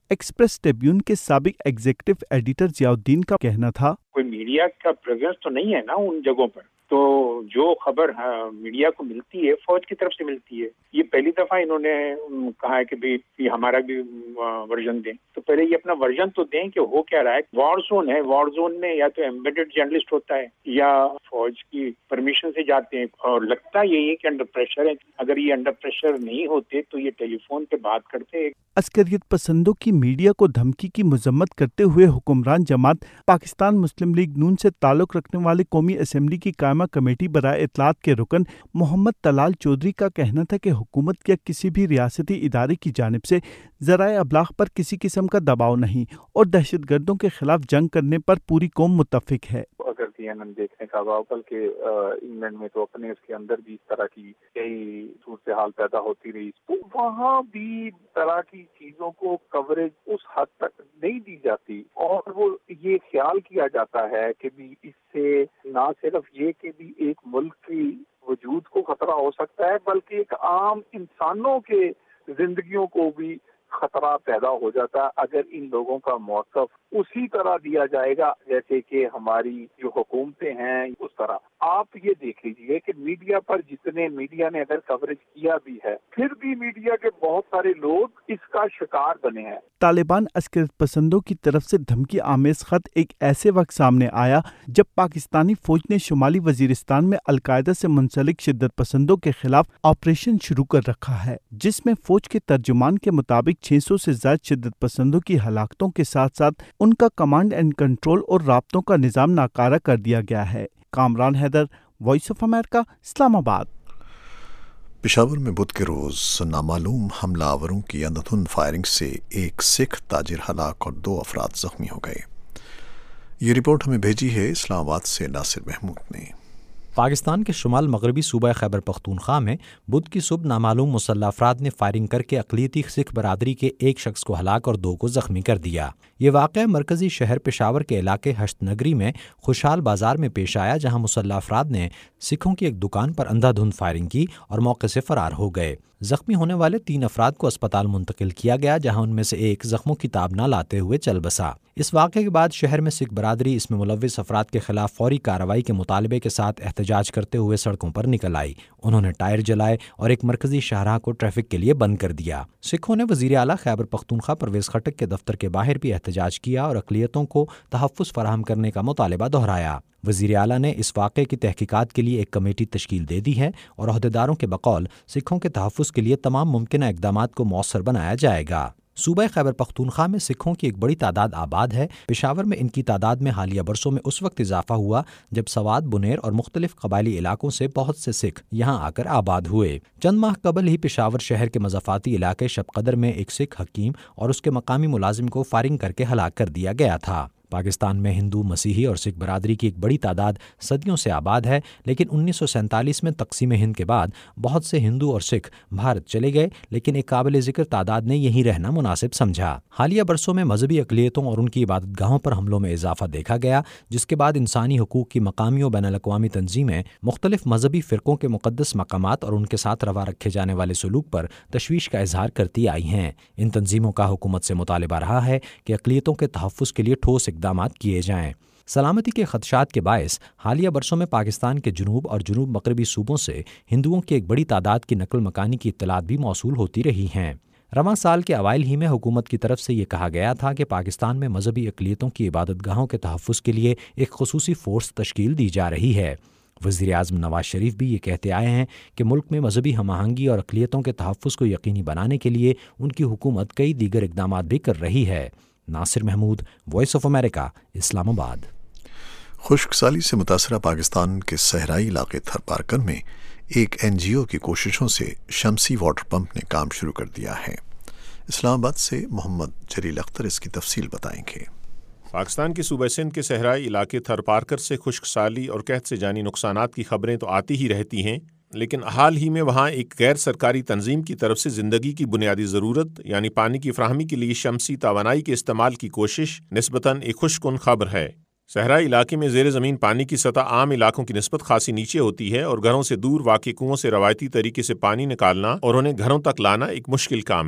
एक्सप्रेस ट्रिब्यून के साबिक एग्जीक्यूटिव एडिटर जियाउद्दीन का कहना था, कोई मीडिया का प्रेजेंस तो नहीं है ना उन जगहों पर, तो जो खबर हाँ, मीडिया को मिलती है फौज की तरफ से मिलती है। ये पहली दफा इन्होंने कहा है कि भाई ये हमारा भी वर्जन दें, तो पहले ये अपना वर्जन तो दें कि हो क्या रहा है। वॉर जोन है, वॉर जोन में या तो एम्बेडेड जर्नलिस्ट होता है या फौज की परमिशन से जाते हैं, और लगता यही है कि अंडर प्रेशर है। अगर ये अंडर प्रेशर नहीं होते तो ये टेलीफोन पे बात करते। अस्करियत पसंदों की मीडिया को धमकी की मजम्मत करते हुए हुक्मरान जमात पाकिस्तान मुस्लिम लीग नून से ताल्लुक रखने वाली कौमी असम्बली की कायमा कमेटी बराए इत्तलात के रुकन मोहम्मद तलाल चौधरी का कहना था कि हुकूमत या किसी भी रियासती इदारे की जानिब से ज़राए अबलाग पर किसी किस्म का दबाव नहीं और दहशत गर्दों के खिलाफ जंग करने पर पूरी कौम मुत्तफिक है। अगर सी एन एन देखने का अभाव, बल्कि इंग्लैंड में तो अपने उसके अंदर भी इस तरह की कई सूरत हाल पैदा होती रही, तो वहाँ भी तरह की चीजों को कवरेज उस हद तक नहीं दी जाती, और वो ये ख्याल किया जाता है कि भी इससे ना सिर्फ ये कि भी एक मुल्क की वजूद को खतरा हो सकता है, बल्कि एक आम इंसानों के जिंदगियों को भी खतरा पैदा हो जाता है अगर इन लोगों का मौक़िफ़ उसी तरह दिया जाएगा जैसे कि हमारी जो हुकूमतें हैं उस तरह। आप ये देख लीजिए कि मीडिया पर जितने मीडिया ने अगर कवरेज किया भी है, फिर भी मीडिया के बहुत सारे लोग इसका शिकार बने हैं। तालिबान अस्करियत पसंदों की तरफ से धमकी आमेज खत एक ऐसे वक्त सामने आया जब पाकिस्तानी फौज ने शुमाली वजीरिस्तान में अलकायदा से मुंसलिक शिद्दत पसंदों के खिलाफ ऑपरेशन शुरू कर रखा है, जिसमें फौज के तर्जुमान के मुताबिक छह सौ से ज्यादा शिद्दत पसंदों की हलाकतों के साथ साथ उनका कमांड एंड कंट्रोल और राब्तों का निजाम नाकारा कर दिया गया है। Kamran Haider, voice of America, Islamabad. Peshawar में बुध के रोज नामालूम हमलावरों की अंधाधुंध फायरिंग से एक सिख ताजिर हलाक और दो अफराद जख्मी हो गए। ये रिपोर्ट हमें भेजी है इस्लामाबाद से नासिर महमूद ने। पाकिस्तान के शुमाल मगरबी सूबा खैबर पख्तूनख्वा में बुध की सुबह नामालूम मुसल्लह अफराद ने फायरिंग करके अक़लियती सिख बरादरी के एक शख्स को हलाक और दो को जख्मी कर दिया। ये वाक़या मरकज़ी शहर पेशावर के इलाके हश्त नगरी में खुशहाल बाजार में पेश आया, जहाँ मुसल्लह अफराद ने सिखों की एक दुकान पर अंधाधुंध फायरिंग की और मौके से फरार हो गए। जख्मी होने वाले तीन अफराद को अस्पताल मुंतकिल किया गया, जहां उनमें से एक जख्मों की ताब न लाते हुए चल बसा। इस वाक़े के बाद शहर में सिख बरादरी इसमें मुलव्विस अफराद के खिलाफ फौरी कार्रवाई के मुतालबे के साथ एहतजाज करते हुए सड़कों पर निकल आई। उन्होंने टायर जलाए और एक मरकजी शाहराह को ट्रैफिक के लिए बंद कर दिया। सिखों ने वज़ीर आला खैबर पख्तूनख्वा परवेज़ खटक के दफ्तर के बाहर भी एहतजाज किया और अक़लियतों को तहफ़्फ़ुज़ फराहम करने का मुतालबा दोहराया। वज़ीर आला ने इस वाक़े की तहकीकात के लिए एक कमेटी तश्कील दे दी है और अहदेदारों के बकौल सिखों के तहफ़्फ़ुज़ के लिए तमाम मुमकिन इक़दामात को मौसर बनाया जाएगा। सूबा खैबर पख्तूनख्वा में सिखों की एक बड़ी तादाद आबाद है। पेशावर में इनकी तादाद में हालिया बरसों में उस वक्त इजाफा हुआ जब सवात, बुनेर और मुख्तलिफ कबायली इलाकों से बहुत से सिख यहाँ आकर आबाद हुए। चंद माह कबल ही पेशावर शहर के मज़ाफ़ाती इलाके शबकदर में एक सिख हकीम और उसके मकामी मुलाजिम को फायरिंग करके हलाक कर दिया गया था। पाकिस्तान में हिंदू, मसीही और सिख बरादरी की एक बड़ी तादाद सदियों से आबाद है, लेकिन उन्नीस सौ सैंतालीस में तकसीम हिंद के बाद बहुत से हिंदू और सिख भारत चले गए, लेकिन एक काबिल ज़िक्र तादाद ने यहीं रहना मुनासिब समझा। हालिया बरसों में मजहबी अक़लियतों और उनकी इबादतगाहों पर हमलों में इजाफा देखा गया, जिसके बाद इंसानी हकूक़ की मकामी और बैनुल-अक़वामी तंजीमें मुख्तलिफ मजहबी फ़िरक़ों के मुक़द्दस मकामात और उनके साथ रवा रखे जाने वाले सलूक पर तशवीश का इजहार करती आई हैं। इन तंजीमों का हुकूमत से मुतालबा रहा है कि अक़लियतों के तहफ़्फ़ुज़ के लिए ठोस इक़दामात किए जाएं। सलामती के खदशात के बायस हालिया बरसों में पाकिस्तान के जुनूब और जुनूब मगरबी सूबों से हिंदुओं की एक बड़ी तादाद की नकल मकानी की इत्तलात भी मौसूल होती रही हैं। रवां साल के अवाइल ही में हुकूमत की तरफ से ये कहा गया था कि पाकिस्तान में मजहबी अक़लियतों की इबादतगाहों के तहफ़्फ़ुज़ के लिए एक ख़ुसूसी फ़ोर्स तश्कील दी जा रही है। वज़ीर आज़म नवाज शरीफ भी ये कहते आए हैं कि मुल्क में मजहबी हम आहंगी और अक़लियतों के तहफ़्फ़ुज़ को यकीनी बनाने के लिए उनकी हुकूमत कई दीगर इक़दामात भी कर रही है। Nasir Mahmood, voice of America, Islamabad. खुश्क साली से मुतासरा पाकिस्तान के सहराई इलाके थरपारकर में एक एन जी ओ की कोशिशों से शमसी वाटर पंप ने काम शुरू कर दिया है। इस्लामाबाद से मोहम्मद जलील अख्तर इसकी तफसील बताएंगे। पाकिस्तान के सूबे सिंध के सहराई इलाके थरपारकर से खुश्क साली और कहत से जानी नुकसानात की खबरें तो आती ही रहती हैं, लेकिन हाल ही में वहाँ एक गैर सरकारी तंजीम की तरफ से ज़िंदगी की बुनियादी ज़रूरत यानी पानी की फ्राहमी के लिए शमसी तवानाई के इस्तेमाल की कोशिश निस्बतन एक खुशकुन खबर है। सहराई इलाके में ज़ेर ज़मीन पानी की सतह आम इलाकों की निस्बत खासी नीचे होती है और घरों से दूर वाक़ई कुओं से रवायती तरीके से पानी निकालना और उन्हें घरों तक लाना एक मुश्किल काम है।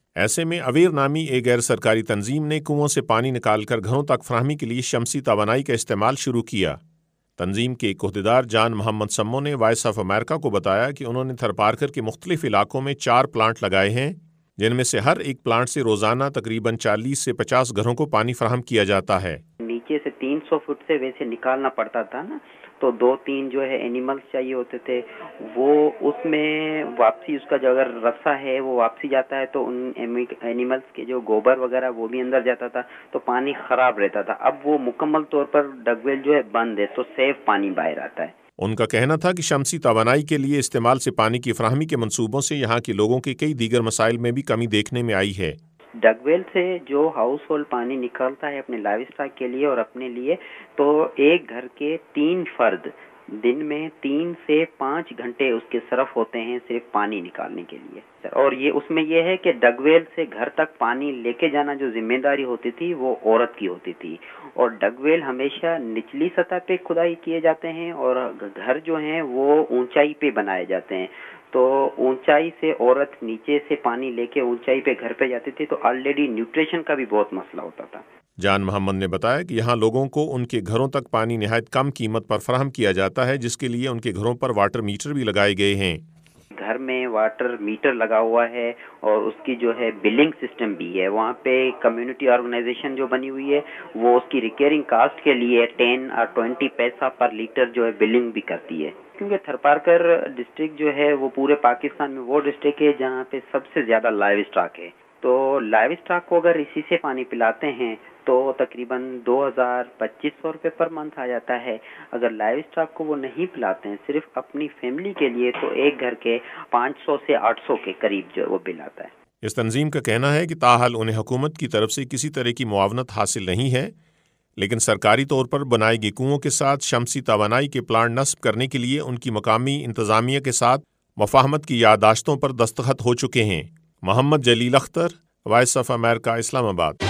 ایسے میں اویر نامی ایک غیر سرکاری تنظیم نے کنووں سے پانی نکال کر گھروں تک فراہمی کے لیے شمسی توانائی کا استعمال شروع کیا۔ تنظیم کے ایک عہدیدار جان محمد سمو نے وائس آف امریکہ کو بتایا کہ انہوں نے تھرپارکر کے مختلف علاقوں میں چار پلانٹ لگائے ہیں، جن میں سے ہر ایک پلانٹ سے روزانہ تقریباً چالیس سے پچاس گھروں کو پانی فراہم کیا جاتا ہے۔ نیچے سے تین سو فٹ سے ویسے نکالنا پڑتا تھا نا، تو دو تین جو ہے اینیملز چاہیے ہوتے تھے، وہ اس میں واپسی اس کا جو اگر رسا ہے وہ واپسی جاتا ہے تو ان اینیملز کے جو گوبر وغیرہ وہ بھی اندر جاتا تھا تو پانی خراب رہتا تھا۔ اب وہ مکمل طور پر ڈگ ویل جو ہے بند ہے تو سیف پانی باہر آتا ہے۔ ان کا کہنا تھا کہ شمسی توانائی کے لیے استعمال سے پانی کی فراہمی کے منصوبوں سے یہاں کے لوگوں کے کئی دیگر مسائل میں بھی کمی دیکھنے میں آئی ہے۔ ڈگ ویل سے جو ہاؤس ہولڈ پانی نکلتا ہے اپنے لائیو اسٹاک کے لیے اور اپنے لیے، تو ایک گھر کے تین فرد دن میں تین سے پانچ گھنٹے اس کے صرف ہوتے ہیں صرف پانی نکالنے کے لیے۔ اور یہ اس میں یہ ہے کہ ڈگ ویل سے گھر تک پانی لے کے جانا جو ذمہ داری ہوتی تھی وہ عورت کی ہوتی تھی، اور ڈگ ویل ہمیشہ نچلی سطح پہ کھدائی کیے جاتے ہیں اور گھر جو ہیں وہ اونچائی پہ بنائے جاتے ہیں، تو اونچائی سے عورت نیچے سے پانی لے کے اونچائی پہ گھر پہ جاتی تھی، تو آلریڈی نیوٹریشن کا بھی بہت مسئلہ ہوتا تھا۔ جان محمد نے بتایا کہ یہاں لوگوں کو ان کے گھروں تک پانی نہایت کم قیمت پر فراہم کیا جاتا ہے، جس کے لیے ان کے گھروں پر واٹر میٹر بھی لگائے گئے ہیں۔ گھر میں واٹر میٹر لگا ہوا ہے اور اس کی جو ہے بلنگ سسٹم بھی ہے، وہاں پہ کمیونٹی آرگنائزیشن جو بنی ہوئی ہے وہ اس کی ریکیئرنگ کاسٹ کے لیے ٹین اور ٹوینٹی پیسہ پر لیٹر جو ہے بلنگ بھی کرتی ہے، کیونکہ تھرپارکر ڈسٹرکٹ جو ہے وہ پورے پاکستان میں وہ ڈسٹرکٹ ہے جہاں پہ سب سے زیادہ لائیو اسٹاک ہے، تو لائیو اسٹاک کو اگر اسی سے پانی پلاتے ہیں تو تقریباً دو ہزار پچیس سو روپے پر منتھ آ جاتا ہے۔ اگر لائیو اسٹاک کو وہ نہیں پلاتے ہیں صرف اپنی فیملی کے لیے تو ایک گھر کے پانچ سو سے آٹھ سو کے قریب جو وہ بل آتا ہے۔ اس تنظیم کا کہنا ہے کہ تاحال انہیں حکومت کی طرف سے کسی طرح کی معاونت حاصل نہیں ہے، لیکن سرکاری طور پر بنائے گئے کنووں کے ساتھ شمسی توانائی کے پلانٹ نصب کرنے کے لیے ان کی مقامی انتظامیہ کے ساتھ مفاہمت کی یادداشتوں پر دستخط ہو چکے ہیں۔ Muhammad Jalil Akhtar, voice of America, Islamabad.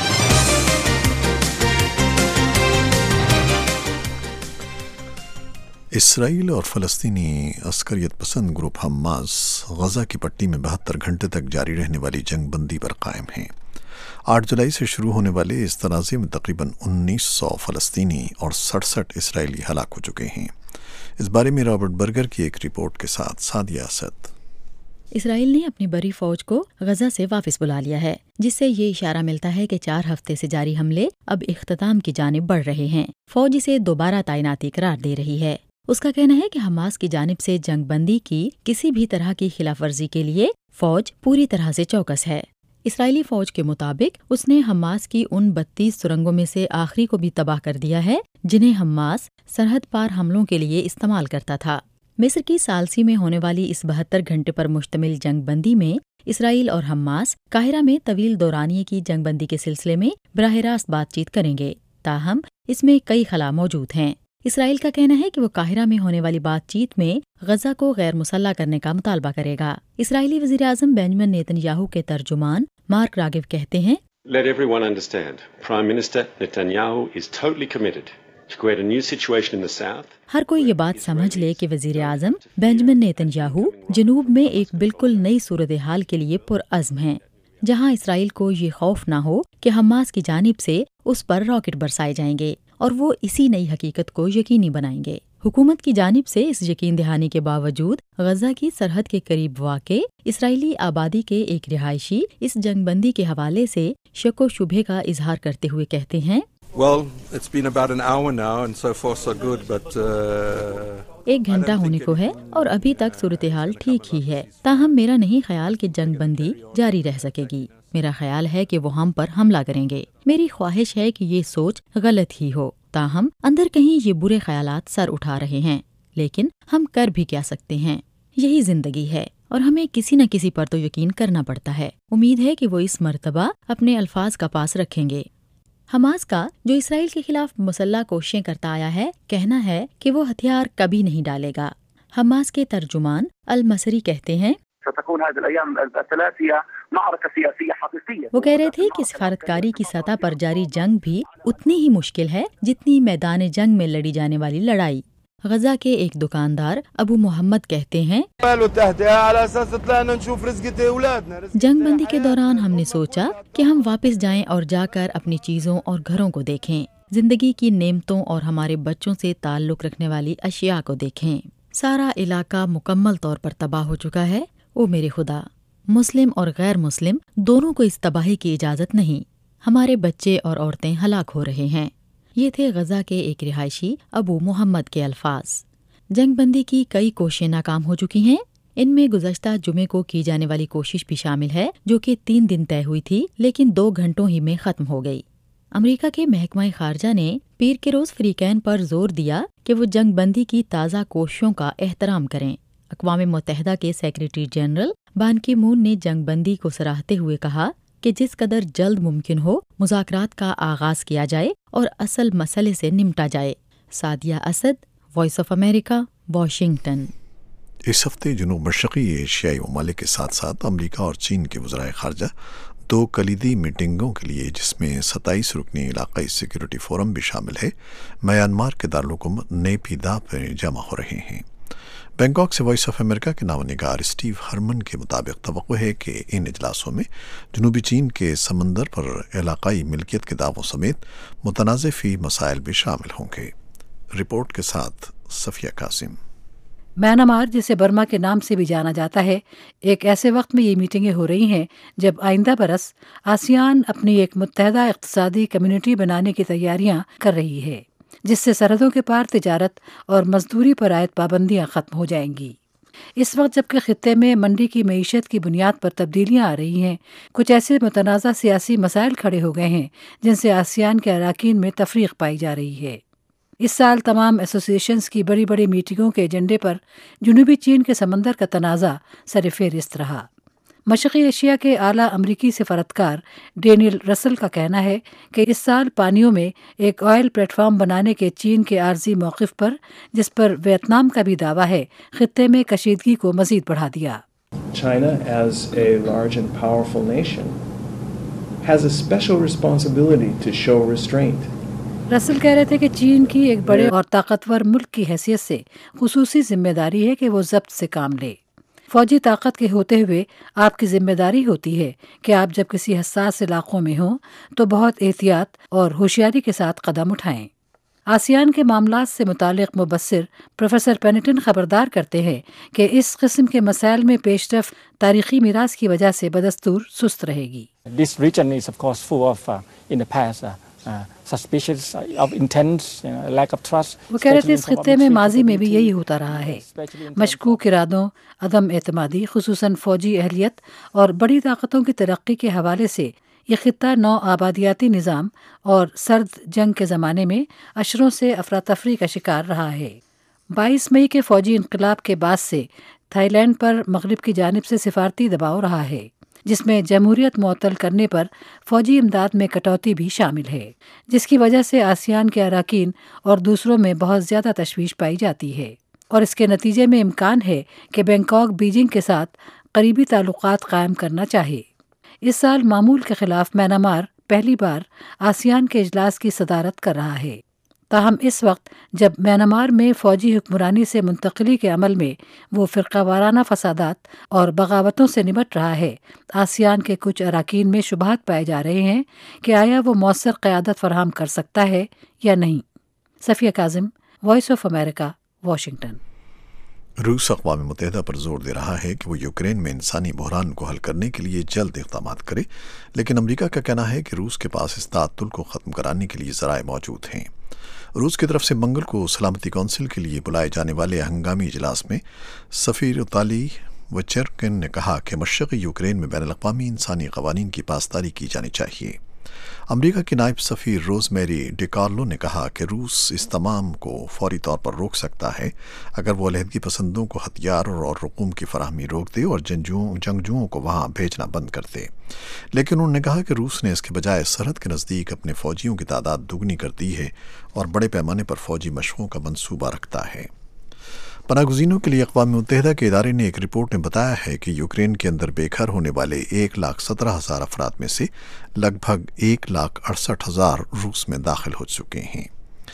Israel اور فلسطینی عسکریت پسند گروپ حماس غزہ کی پٹی میں بہتر گھنٹے تک جاری رہنے والی جنگ بندی پر قائم ہیں۔ آٹھ جولائی سے شروع ہونے والے اس تنازع میں تقریباً انیس سو فلسطینی اور سڑسٹھ اسرائیلی ہلاک ہو چکے ہیں۔ اس بارے میں رابرٹ برگر کی ایک رپورٹ کے ساتھ سعدیہ اسد۔ اسرائیل نے اپنی بڑی فوج کو غزہ سے واپس بلا لیا ہے، جس سے یہ اشارہ ملتا ہے کہ چار ہفتے سے جاری حملے اب اختتام کی جانب بڑھ رہے ہیں۔ فوج اسے دوبارہ تعیناتی قرار دے رہی ہے۔ اس کا کہنا ہے کہ حماس کی جانب سے جنگ بندی کی کسی بھی طرح کی خلاف ورزی کے لیے فوج پوری طرح سے چوکس ہے۔ اسرائیلی فوج کے مطابق اس نے حماس کی ان بتیس سرنگوں میں سے آخری کو بھی تباہ کر دیا ہے جنہیں حماس سرحد پار حملوں کے لیے استعمال کرتا تھا۔ مصر کی ثالثی میں ہونے والی اس بہتر گھنٹے پر مشتمل جنگ بندی میں اسرائیل اور حماس قاہرہ میں طویل دورانیے کی جنگ بندی کے سلسلے میں براہ راست بات چیت کریں گے، تاہم اس میں کئی خلا موجود ہیں۔ اسرائیل کا کہنا ہے کہ وہ قاہرہ میں ہونے والی بات چیت میں غزہ کو غیر مسلح کرنے کا مطالبہ کرے گا۔ اسرائیلی وزیراعظم بنجمن نیتن یاہو کے ترجمان مارک راگو کہتے ہیں، Let everyone understand, Prime Minister Netanyahu is totally committed to create a new situation in the south. ہر کوئی یہ بات سمجھ لے کہ وزیراعظم بنجمن نیتن یاہو جنوب میں ایک بالکل نئی صورتحال کے لیے پرعزم ہیں، جہاں اسرائیل کو یہ خوف نہ ہو کہ حماس کی جانب سے اس پر راکٹ برسائے جائیں گے، اور وہ اسی نئی حقیقت کو یقینی بنائیں گے۔ حکومت کی جانب سے اس یقین دہانی کے باوجود غزہ کی سرحد کے قریب واقع اسرائیلی آبادی کے ایک رہائشی اس جنگ بندی کے حوالے سے شک و شبہ کا اظہار کرتے ہوئے کہتے ہیں، Well, it's been about an hour now and so far so good, but uh, ایک گھنٹہ ہونے کو ہے اور ابھی تک صورتحال ٹھیک ہی ہے، تاہم میرا نہیں خیال کہ جنگ بندی جاری رہ سکے گی۔ میرا خیال ہے کہ وہ ہم پر حملہ کریں گے۔ میری خواہش ہے کہ یہ سوچ غلط ہی ہو، تاہم اندر کہیں یہ برے خیالات سر اٹھا رہے ہیں، لیکن ہم کر بھی کیا سکتے ہیں؟ یہی زندگی ہے اور ہمیں کسی نہ کسی پر تو یقین کرنا پڑتا ہے۔ امید ہے کہ وہ اس مرتبہ اپنے الفاظ کا پاس رکھیں گے۔ حماس کا، جو اسرائیل کے خلاف مسلح کوششیں کرتا آیا ہے، کہنا ہے کہ وہ ہتھیار کبھی نہیں ڈالے گا۔ حماس کے ترجمان المصری کہتے ہیں، وہ کہہ رہے تھے کہ سفارتکاری کی سطح پر جاری جنگ بھی اتنی ہی مشکل ہے جتنی میدان جنگ میں لڑی جانے والی لڑائی۔ غزہ کے ایک دکاندار ابو محمد کہتے ہیں جنگ بندی کے دوران ہم نے سوچا کہ ہم واپس جائیں اور جا کر اپنی چیزوں اور گھروں کو دیکھیں، زندگی کی نعمتوں اور ہمارے بچوں سے تعلق رکھنے والی اشیاء کو دیکھیں۔ سارا علاقہ مکمل طور پر تباہ ہو چکا ہے۔ او میرے خدا، مسلم اور غیر مسلم دونوں کو اس تباہی کی اجازت نہیں، ہمارے بچے اور عورتیں ہلاک ہو رہے ہیں۔ یہ تھے غزہ کے ایک رہائشی ابو محمد کے الفاظ۔ جنگ بندی کی کئی کوششیں ناکام ہو چکی ہیں، ان میں گزشتہ جمعے کو کی جانے والی کوشش بھی شامل ہے جو کہ تین دن طے ہوئی تھی لیکن دو گھنٹوں ہی میں ختم ہو گئی۔ امریکہ کے محکمہ خارجہ نے پیر کے روز فریقین پر زور دیا کہ وہ جنگ بندی کی تازہ کوششوں کا احترام کریں۔ اقوام متحدہ کے سیکریٹری جنرل بان کی مون نے جنگ بندی کو سراہتے ہوئے کہا کہ جس قدر جلد ممکن ہو مذاکرات کا آغاز کیا جائے اور اصل مسئلے سے نمٹا جائے۔ Sadia Asad, voice of America, Washington. اس ہفتے جنوب مشرقی ایشیائی ممالک کے ساتھ ساتھ امریکا اور چین کے وزرائے خارجہ دو کلیدی میٹنگوں کے لیے، جس میں ستائیس رکنی علاقائی سیکیورٹی فورم بھی شامل ہے، میانمار کے دارالحکومت نیپی دا میں جمع ہو رہے ہیں۔ بینکاک سے وائس آف امریکہ کے نامہ نگار اسٹیو ہرمن کے مطابق توقع ہے کہ ان اجلاسوں میں جنوبی چین کے سمندر پر علاقائی ملکیت کے دعووں سمیت متنازع فی مسائل بھی شامل ہوں گے۔ رپورٹ کے ساتھ صفیہ قاسم۔ میانمار، جسے برما کے نام سے بھی جانا جاتا ہے، ایک ایسے وقت میں یہ میٹنگیں ہو رہی ہیں جب آئندہ برس آسیان اپنی ایک متحدہ اقتصادی کمیونٹی بنانے کی تیاریاں کر رہی ہے، جس سے سرحدوں کے پار تجارت اور مزدوری پر عائد پابندیاں ختم ہو جائیں گی۔ اس وقت جبکہ خطے میں منڈی کی معیشت کی بنیاد پر تبدیلیاں آ رہی ہیں، کچھ ایسے متنازع سیاسی مسائل کھڑے ہو گئے ہیں جن سے آسیان کے اراکین میں تفریق پائی جا رہی ہے۔ اس سال تمام ایسوسی ایشنز کی بڑی بڑی میٹنگوں کے ایجنڈے پر جنوبی چین کے سمندر کا تنازع سر فہرست رہا۔ مشرقی ایشیا کے اعلیٰ امریکی سفارتکار ڈینیل رسل کا کہنا ہے کہ اس سال پانیوں میں ایک آئل پلیٹ فارم بنانے کے چین کے عارضی موقف پر، جس پر ویتنام کا بھی دعویٰ ہے، خطے میں کشیدگی کو مزید بڑھا دیا۔ China as a large and powerful nation has a special responsibility to show restraint. رسل کہہ رہے تھے کہ چین کی ایک بڑے اور طاقتور ملک کی حیثیت سے خصوصی ذمہ داری ہے کہ وہ ضبط سے کام لے۔ فوجی طاقت کے ہوتے ہوئے آپ کی ذمہ داری ہوتی ہے کہ آپ جب کسی حساس علاقوں میں ہوں تو بہت احتیاط اور ہوشیاری کے ساتھ قدم اٹھائیں۔ آسیان کے معاملات سے متعلق مبصر پروفیسر پینیٹن خبردار کرتے ہیں کہ اس قسم کے مسائل میں پیش رفت تاریخی میراث کی وجہ سے بدستور سست رہے گی۔ This region is of course full of uh, in the past uh, uh, suspicions of intent, you know, lack of trust. وہ کہہ رہے تھے اس خطے میں ماضی میں بھی یہی ہوتا رہا ہے، مشکوک ارادوں، عدم اعتمادی، خصوصاً فوجی اہلیت اور بڑی طاقتوں کی ترقی کے حوالے سے یہ خطہ نو آبادیاتی نظام اور سرد جنگ کے زمانے میں اشروں سے افراتفری کا شکار رہا ہے۔ بائیس مئی کے فوجی انقلاب کے بعد سے تھائی لینڈ پر مغرب کی جانب سے سفارتی دباؤ رہا ہے، جس میں جمہوریت معطل کرنے پر فوجی امداد میں کٹوتی بھی شامل ہے، جس کی وجہ سے آسیان کے اراکین اور دوسروں میں بہت زیادہ تشویش پائی جاتی ہے، اور اس کے نتیجے میں امکان ہے کہ بینکاک بیجنگ کے ساتھ قریبی تعلقات قائم کرنا چاہے۔ اس سال معمول کے خلاف میانمار پہلی بار آسیان کے اجلاس کی صدارت کر رہا ہے، تاہم اس وقت جب میانمار میں فوجی حکمرانی سے منتقلی کے عمل میں وہ فرقہ وارانہ فسادات اور بغاوتوں سے نمٹ رہا ہے، آسیان کے کچھ اراکین میں شبہات پائے جا رہے ہیں کہ آیا وہ مؤثر قیادت فراہم کر سکتا ہے یا نہیں۔ Safia Kazim, voice of America, Washington. روس اقوام متحدہ پر زور دے رہا ہے کہ وہ یوکرین میں انسانی بحران کو حل کرنے کے لیے جلد اقدامات کرے، لیکن امریکہ کا کہنا ہے کہ روس کے پاس اس تعطل کو ختم کرانے کے لیے ذرائع موجود ہیں۔ روس کی طرف سے منگل کو سلامتی کونسل کے لیے بلائے جانے والے ہنگامی اجلاس میں سفیر وطالی وچرکن نے کہا کہ مشرقی یوکرین میں بین الاقوامی انسانی قوانین کی پاسداری کی جانی چاہیے۔ امریکہ کی نائب سفیر روز میری ڈی کارلو نے کہا کہ روس اس تمام کو فوری طور پر روک سکتا ہے اگر وہ علیحدگی پسندوں کو ہتھیار اور رقوم کی فراہمی روک دے اور جنگجوؤں جنگجوؤں کو وہاں بھیجنا بند کر دے، لیکن انہوں نے کہا کہ روس نے اس کے بجائے سرحد کے نزدیک اپنے فوجیوں کی تعداد دگنی کر دی ہے اور بڑے پیمانے پر فوجی مشقوں کا منصوبہ رکھتا ہے۔ پناہ گزینوں کے لیے اقوام متحدہ کے ادارے نے ایک رپورٹ میں بتایا ہے کہ یوکرین کے اندر بے گھر ہونے والے ایک لاکھ سترہ ہزار افراد میں سے لگ بھگ ایک لاکھ اڑسٹھ ہزار روس میں داخل ہو چکے ہیں۔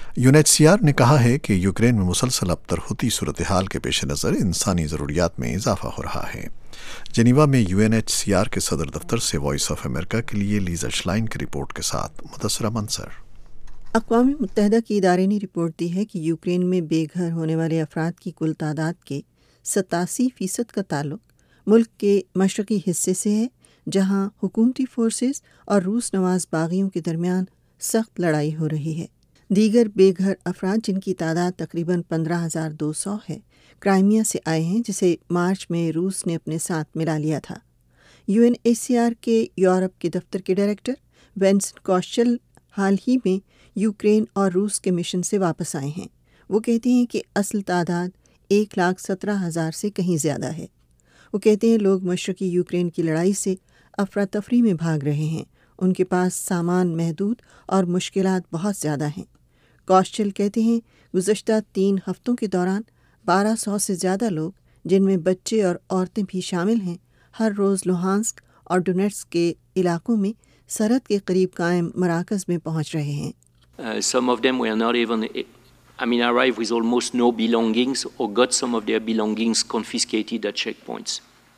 U N H C R نے کہا ہے کہ یوکرین میں مسلسل ابتر ہوتی صورتحال کے پیش نظر انسانی ضروریات میں اضافہ ہو رہا ہے۔ جنیوا میں U N H C R کے صدر دفتر سے وائس آف امریکہ کے لیے لیزا شلائن کی رپورٹ کے ساتھ مدثرہ منصر۔ اقوام متحدہ کے ادارے نے رپورٹ دی ہے کہ یوکرین میں بے گھر ہونے والے افراد کی کل تعداد کے ستاسی فیصد کا تعلق ملک کے مشرقی حصے سے ہے، جہاں حکومتی فورسز اور روس نواز باغیوں کے درمیان سخت لڑائی ہو رہی ہے۔ دیگر بے گھر افراد جن کی تعداد تقریباً پندرہ ہزار دو سو ہے، کرائمیا سے آئے ہیں، جسے مارچ میں روس نے اپنے ساتھ ملا لیا تھا۔ U N H C R کے یورپ کے دفتر کے ڈائریکٹر وینسنٹ کوشل حال ہی میں یوکرین اور روس کے مشن سے واپس آئے ہیں۔ وہ کہتے ہیں کہ اصل تعداد ایک لاکھ سترہ ہزار سے کہیں زیادہ ہے۔ وہ کہتے ہیں لوگ مشرقی یوکرین کی لڑائی سے افراتفری میں بھاگ رہے ہیں، ان کے پاس سامان محدود اور مشکلات بہت زیادہ ہیں۔ کوشل کہتے ہیں گزشتہ تین ہفتوں کے دوران بارہ سو سے زیادہ لوگ، جن میں بچے اور عورتیں بھی شامل ہیں، ہر روز لوہانسک اور ڈونیٹسک کے علاقوں میں سرحد کے قریب قائم مراکز میں پہنچ رہے ہیں۔ Uh, some of them were not even, I mean, arrived with almost no belongings or got some of their belongings confiscated at checkpoints.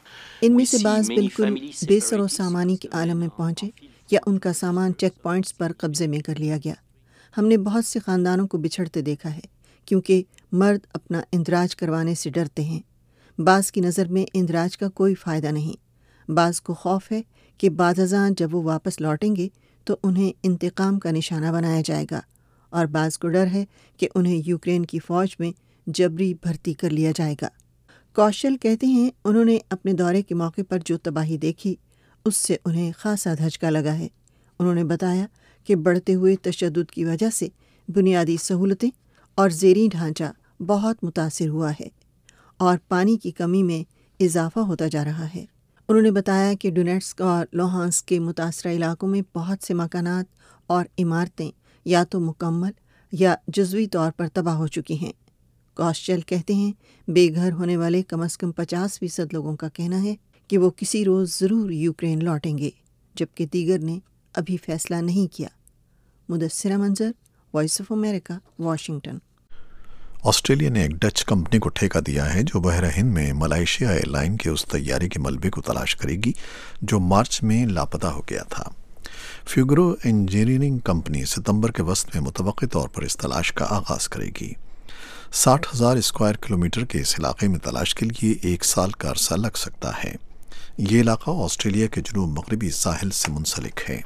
ان میں سے بعض بالکل بے سر و سامانی کے عالم میں پہنچے یا ان کا سامان چیک پوائنٹس پر قبضے میں کر لیا گیا۔ ہم نے بہت سے خاندانوں کو بچھڑتے دیکھا ہے کیونکہ مرد اپنا اندراج کروانے سے ڈرتے ہیں۔ بعض کی نظر میں اندراج کا کوئی فائدہ نہیں، بعض کو خوف ہے کہ بعد ازاں جب وہ واپس لوٹیں گے تو انہیں انتقام کا نشانہ بنایا جائے گا، اور بعض کو ڈر ہے کہ انہیں یوکرین کی فوج میں جبری بھرتی کر لیا جائے گا۔ کوشل کہتے ہیں انہوں نے اپنے دورے کے موقع پر جو تباہی دیکھی اس سے انہیں خاصا دھچکا لگا ہے۔ انہوں نے بتایا کہ بڑھتے ہوئے تشدد کی وجہ سے بنیادی سہولتیں اور زیریں ڈھانچہ بہت متاثر ہوا ہے اور پانی کی کمی میں اضافہ ہوتا جا رہا ہے۔ انہوں نے بتایا کہ ڈونیٹسک اور لوہانسک کے متاثرہ علاقوں میں بہت سے مکانات اور عمارتیں یا تو مکمل یا جزوی طور پر تباہ ہو چکی ہیں۔ کوشل کہتے ہیں بے گھر ہونے والے کم از کم پچاس فیصد لوگوں کا کہنا ہے کہ وہ کسی روز ضرور یوکرین لوٹیں گے، جبکہ دیگر نے ابھی فیصلہ نہیں کیا۔ Mudassira Manzar, voice of America, Washington. Australia نے ایک ڈچ کمپنی کو ٹھیکہ دیا ہے جو بحر ہند میں ملائیشیا ایئر لائن کے اس طیارے کے ملبے کو تلاش کرے گی جو مارچ میں لاپتہ ہو گیا تھا۔ فیوگرو انجینئرنگ کمپنی ستمبر کے وسط میں متوقع طور پر اس تلاش کا آغاز کرے گی۔ ساٹھ ہزار اسکوائر کلومیٹر کے اس علاقے میں تلاش کے لیے ایک سال کا عرصہ لگ سکتا ہے۔ یہ علاقہ آسٹریلیا کے جنوب مغربی ساحل سے منسلک ہے۔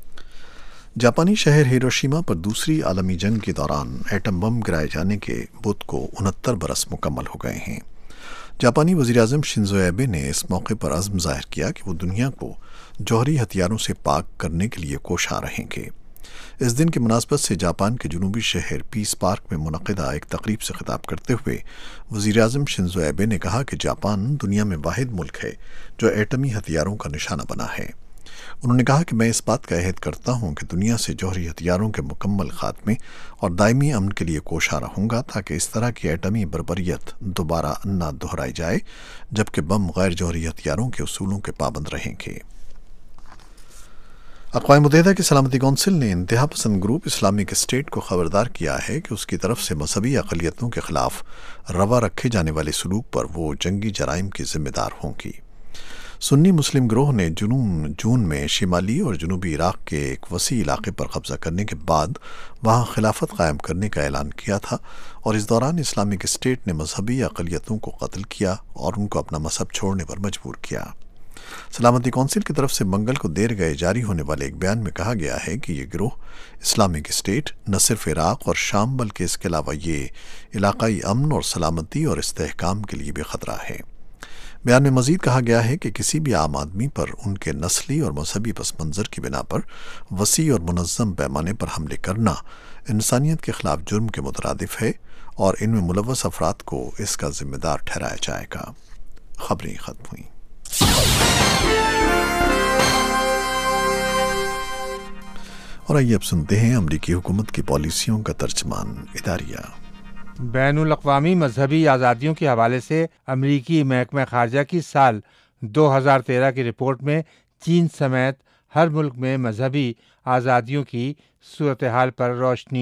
جاپانی شہر ہیروشیما پر دوسری عالمی جنگ کے دوران ایٹم بم گرائے جانے کے بدھ کو انہتر برس مکمل ہو گئے ہیں۔ جاپانی وزیراعظم شنزو ایبے نے اس موقع پر عزم ظاہر کیا کہ وہ دنیا کو جوہری ہتھیاروں سے پاک کرنے کے لیے کوشاں رہیں گے۔ اس دن کی مناسبت سے جاپان کے جنوبی شہر پیس پارک میں منعقدہ ایک تقریب سے خطاب کرتے ہوئے وزیراعظم شنزو ایبے نے کہا کہ جاپان دنیا میں واحد ملک ہے جو ایٹمی ہتھیاروں کا نشانہ بنا ہے۔ انہوں نے کہا کہ میں اس بات کا عہد کرتا ہوں کہ دنیا سے جوہری ہتھیاروں کے مکمل خاتمے اور دائمی امن کے لیے کوشاں رہوں گا تاکہ اس طرح کی ایٹمی بربریت دوبارہ نہ دہرائی جائے، جبکہ بم غیر جوہری ہتھیاروں کے اصولوں کے پابند رہیں گے۔ اقوام متحدہ کی سلامتی کونسل نے انتہا پسند گروپ اسلامک اسٹیٹ کو خبردار کیا ہے کہ اس کی طرف سے مذہبی اقلیتوں کے خلاف روا رکھے جانے والے سلوک پر وہ جنگی جرائم کی ذمہ دار ہوں گی۔ سنی مسلم گروہ نے جنون جون میں شمالی اور جنوبی عراق کے ایک وسیع علاقے پر قبضہ کرنے کے بعد وہاں خلافت قائم کرنے کا اعلان کیا تھا، اور اس دوران اسلامک اسٹیٹ نے مذہبی اقلیتوں کو قتل کیا اور ان کو اپنا مذہب چھوڑنے پر مجبور کیا۔ سلامتی کونسل کی طرف سے منگل کو دیر گئے جاری ہونے والے ایک بیان میں کہا گیا ہے کہ یہ گروہ اسلامک اسٹیٹ نہ صرف عراق اور شام بلکہ اس کے علاوہ یہ علاقائی امن اور سلامتی اور استحکام کے لیے بھی خطرہ ہے۔ بیان میں مزید کہا گیا ہے کہ کسی بھی عام آدمی پر ان کے نسلی اور مذہبی پس منظر کی بنا پر وسیع اور منظم پیمانے پر حملے کرنا انسانیت کے خلاف جرم کے مترادف ہے اور ان میں ملوث افراد کو اس کا ذمہ دار ٹھہرایا جائے گا۔ خبریں ختم ہوئیں۔ اور آئیے اب سنتے ہیں امریکی حکومت کی پالیسیوں کا ترجمان اداریہ۔ بین الاقوامی مذہبی آزادیوں کے حوالے سے امریکی محکمہ خارجہ کی سال دو ہزار تیرہ کی رپورٹ میں چین سمیت ہر ملک میں مذہبی آزادیوں کی صورتحال پر روشنی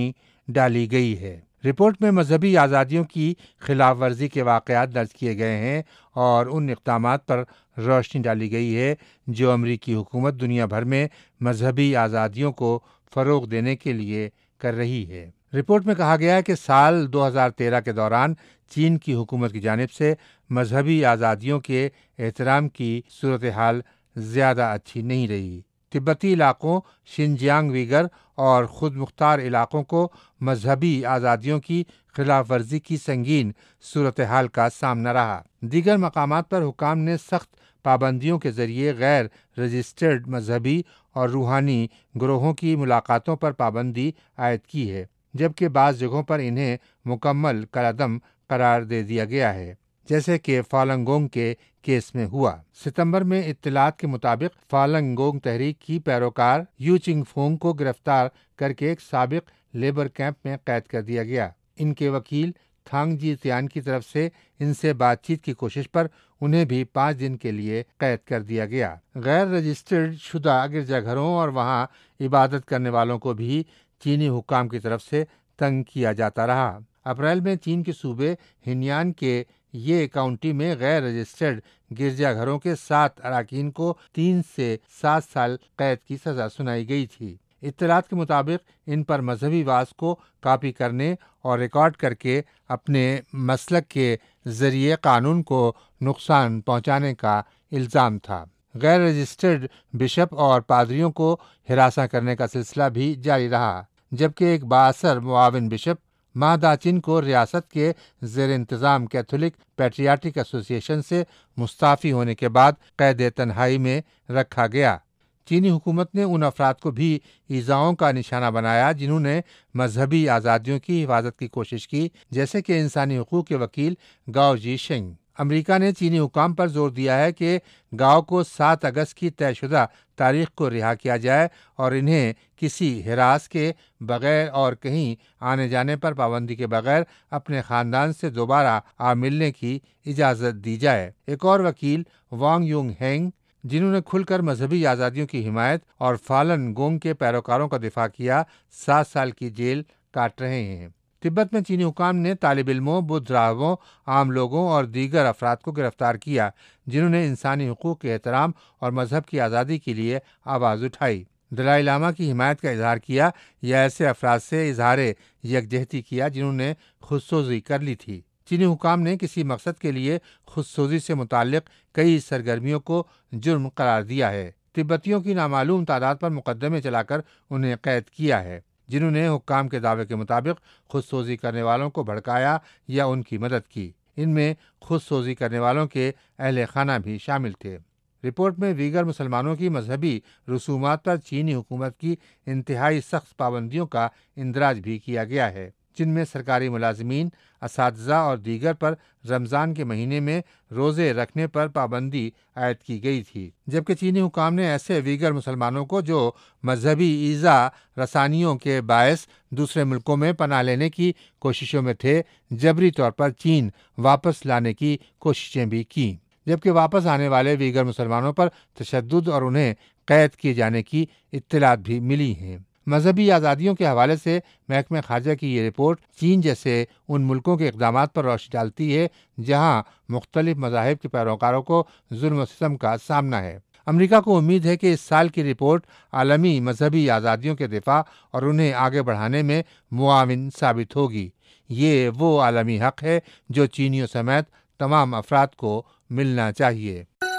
ڈالی گئی ہے۔ رپورٹ میں مذہبی آزادیوں کی خلاف ورزی کے واقعات درج کیے گئے ہیں اور ان اقدامات پر روشنی ڈالی گئی ہے جو امریکی حکومت دنیا بھر میں مذہبی آزادیوں کو فروغ دینے کے لیے کر رہی ہے۔ رپورٹ میں کہا گیا ہے کہ سال دو ہزار تیرہ کے دوران چین کی حکومت کی جانب سے مذہبی آزادیوں کے احترام کی صورتحال زیادہ اچھی نہیں رہی۔ تبتی علاقوں، شنجیانگ ویگر اور خود مختار علاقوں کو مذہبی آزادیوں کی خلاف ورزی کی سنگین صورتحال کا سامنا رہا۔ دیگر مقامات پر حکام نے سخت پابندیوں کے ذریعے غیر رجسٹرڈ مذہبی اور روحانی گروہوں کی ملاقاتوں پر پابندی عائد کی ہے، جبکہ بعض جگہوں پر انہیں مکمل کالعدم قرار دے دیا گیا ہے، جیسے کہ فالنگ گونگ کے کیس میں ہوا۔ ستمبر میں اطلاعات کے مطابق فالنگ گونگ تحریک کی پیروکار یو چنگ فونگ کو گرفتار کر کے ایک سابق لیبر کیمپ میں قید کر دیا گیا۔ ان کے وکیل تھانگ جی تیان کی طرف سے ان سے بات چیت کی کوشش پر انہیں بھی پانچ دن کے لیے قید کر دیا گیا۔ غیر رجسٹرڈ شدہ گرجا گھروں اور وہاں عبادت کرنے والوں کو بھی چینی حکام کی طرف سے تنگ کیا جاتا رہا۔ اپریل میں چین کے صوبے ہنیان کے یہ کاؤنٹی میں غیر رجسٹرڈ گرجا گھروں کے سات اراکین کو تین سے سات سال قید کی سزا سنائی گئی تھی۔ اطلاعات کے مطابق ان پر مذہبی وعظ کو کاپی کرنے اور ریکارڈ کر کے اپنے مسلک کے ذریعے قانون کو نقصان پہنچانے کا الزام تھا۔ غیر رجسٹرڈ بشپ اور پادریوں کو ہراساں کرنے کا سلسلہ بھی جاری رہا، جبکہ ایک بااثر معاون بشپ مہداچن کو ریاست کے زیر انتظام کیتھولک پیٹریاٹک ایسوسی ایشن سے مستعفی ہونے کے بعد قید تنہائی میں رکھا گیا۔ چینی حکومت نے ان افراد کو بھی ایذاؤں کا نشانہ بنایا جنہوں نے مذہبی آزادیوں کی حفاظت کی کوشش کی، جیسے کہ انسانی حقوق کے وکیل گاؤ جی شینگ۔ امریکہ نے چینی حکام پر زور دیا ہے کہ گاؤ کو سات اگست کی طے شدہ تاریخ کو رہا کیا جائے اور انہیں کسی ہراس کے بغیر اور کہیں آنے جانے پر پابندی کے بغیر اپنے خاندان سے دوبارہ آ ملنے کی اجازت دی جائے۔ ایک اور وکیل وانگ یونگ ہینگ، جنہوں نے کھل کر مذہبی آزادیوں کی حمایت اور فالن گونگ کے پیروکاروں کا دفاع کیا، سات سال کی جیل کاٹ رہے ہیں۔ تبت میں چینی حکام نے طالب علموں، بدھ راہبوں، عام لوگوں اور دیگر افراد کو گرفتار کیا جنہوں نے انسانی حقوق کے احترام اور مذہب کی آزادی کے لیے آواز اٹھائی، دلائی لاما کی حمایت کا اظہار کیا یا ایسے افراد سے اظہار یکجہتی کیا جنہوں نے خودسوزی کر لی تھی۔ چینی حکام نے کسی مقصد کے لیے خودسوزی سے متعلق کئی سرگرمیوں کو جرم قرار دیا ہے۔ تبتیوں کی نامعلوم تعداد پر مقدمے چلا کر انہیں قید کیا ہے، جنہوں نے حکام کے دعوے کے مطابق خود سوزی کرنے والوں کو بھڑکایا یا ان کی مدد کی۔ ان میں خود سوزی کرنے والوں کے اہل خانہ بھی شامل تھے۔ رپورٹ میں ویگر مسلمانوں کی مذہبی رسومات پر چینی حکومت کی انتہائی سخت پابندیوں کا اندراج بھی کیا گیا ہے، جن میں سرکاری ملازمین، اساتذہ اور دیگر پر رمضان کے مہینے میں روزے رکھنے پر پابندی عائد کی گئی تھی، جبکہ چینی حکام نے ایسے ویگر مسلمانوں کو جو مذہبی ایذا رسانیوں کے باعث دوسرے ملکوں میں پناہ لینے کی کوششوں میں تھے، جبری طور پر چین واپس لانے کی کوششیں بھی کیں، جبکہ واپس آنے والے ویگر مسلمانوں پر تشدد اور انہیں قید کیے جانے کی اطلاعات بھی ملی ہیں۔ مذہبی آزادیوں کے حوالے سے محکمہ خارجہ کی یہ رپورٹ چین جیسے ان ملکوں کے اقدامات پر روشنی ڈالتی ہے جہاں مختلف مذاہب کے پیروکاروں کو ظلم و ستم کا سامنا ہے۔ امریکہ کو امید ہے کہ اس سال کی رپورٹ عالمی مذہبی آزادیوں کے دفاع اور انہیں آگے بڑھانے میں معاون ثابت ہوگی۔ یہ وہ عالمی حق ہے جو چینیوں سمیت تمام افراد کو ملنا چاہیے۔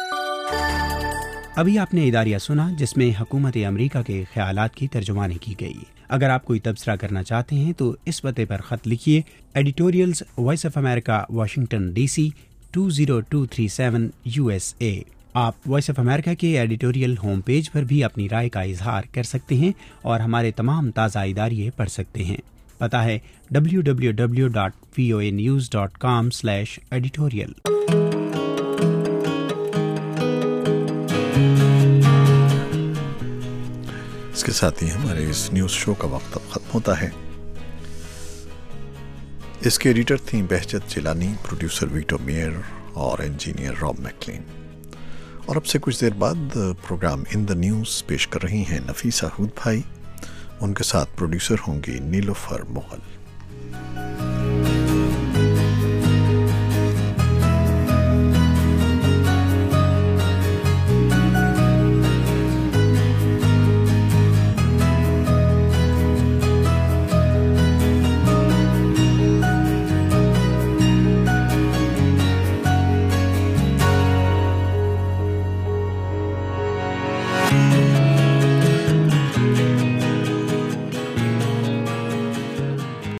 ابھی آپ نے اداریہ سنا جس میں حکومت امریکہ کے خیالات کی ترجمانی کی گئی۔ اگر آپ کوئی تبصرہ کرنا چاہتے ہیں تو اس پتے پر خط لکھیے، editorials voice of America, Washington D C two zero two three seven U S A. آپ وائس آف امریکہ کے ایڈیٹوریل ہوم پیج پر بھی اپنی رائے کا اظہار کر سکتے ہیں اور ہمارے تمام تازہ اداریے پڑھ سکتے ہیں۔ پتہ ہے W W W dot V O A news dot com slash editorial. اس کے ساتھ ہی ہمارے اس نیوز شو کا وقت اب ختم ہوتا ہے۔ اس کے ایڈیٹر تھیں Bahjat Jilani, producer Vito Mayer اور انجینئر راب میکلین۔ اور اب سے کچھ دیر بعد پروگرام ان دا نیوز پیش کر رہی ہیں نفیسہ ہود بھائی۔ उनके साथ प्रोड्यूसर होंगी नीलोफर मुगल।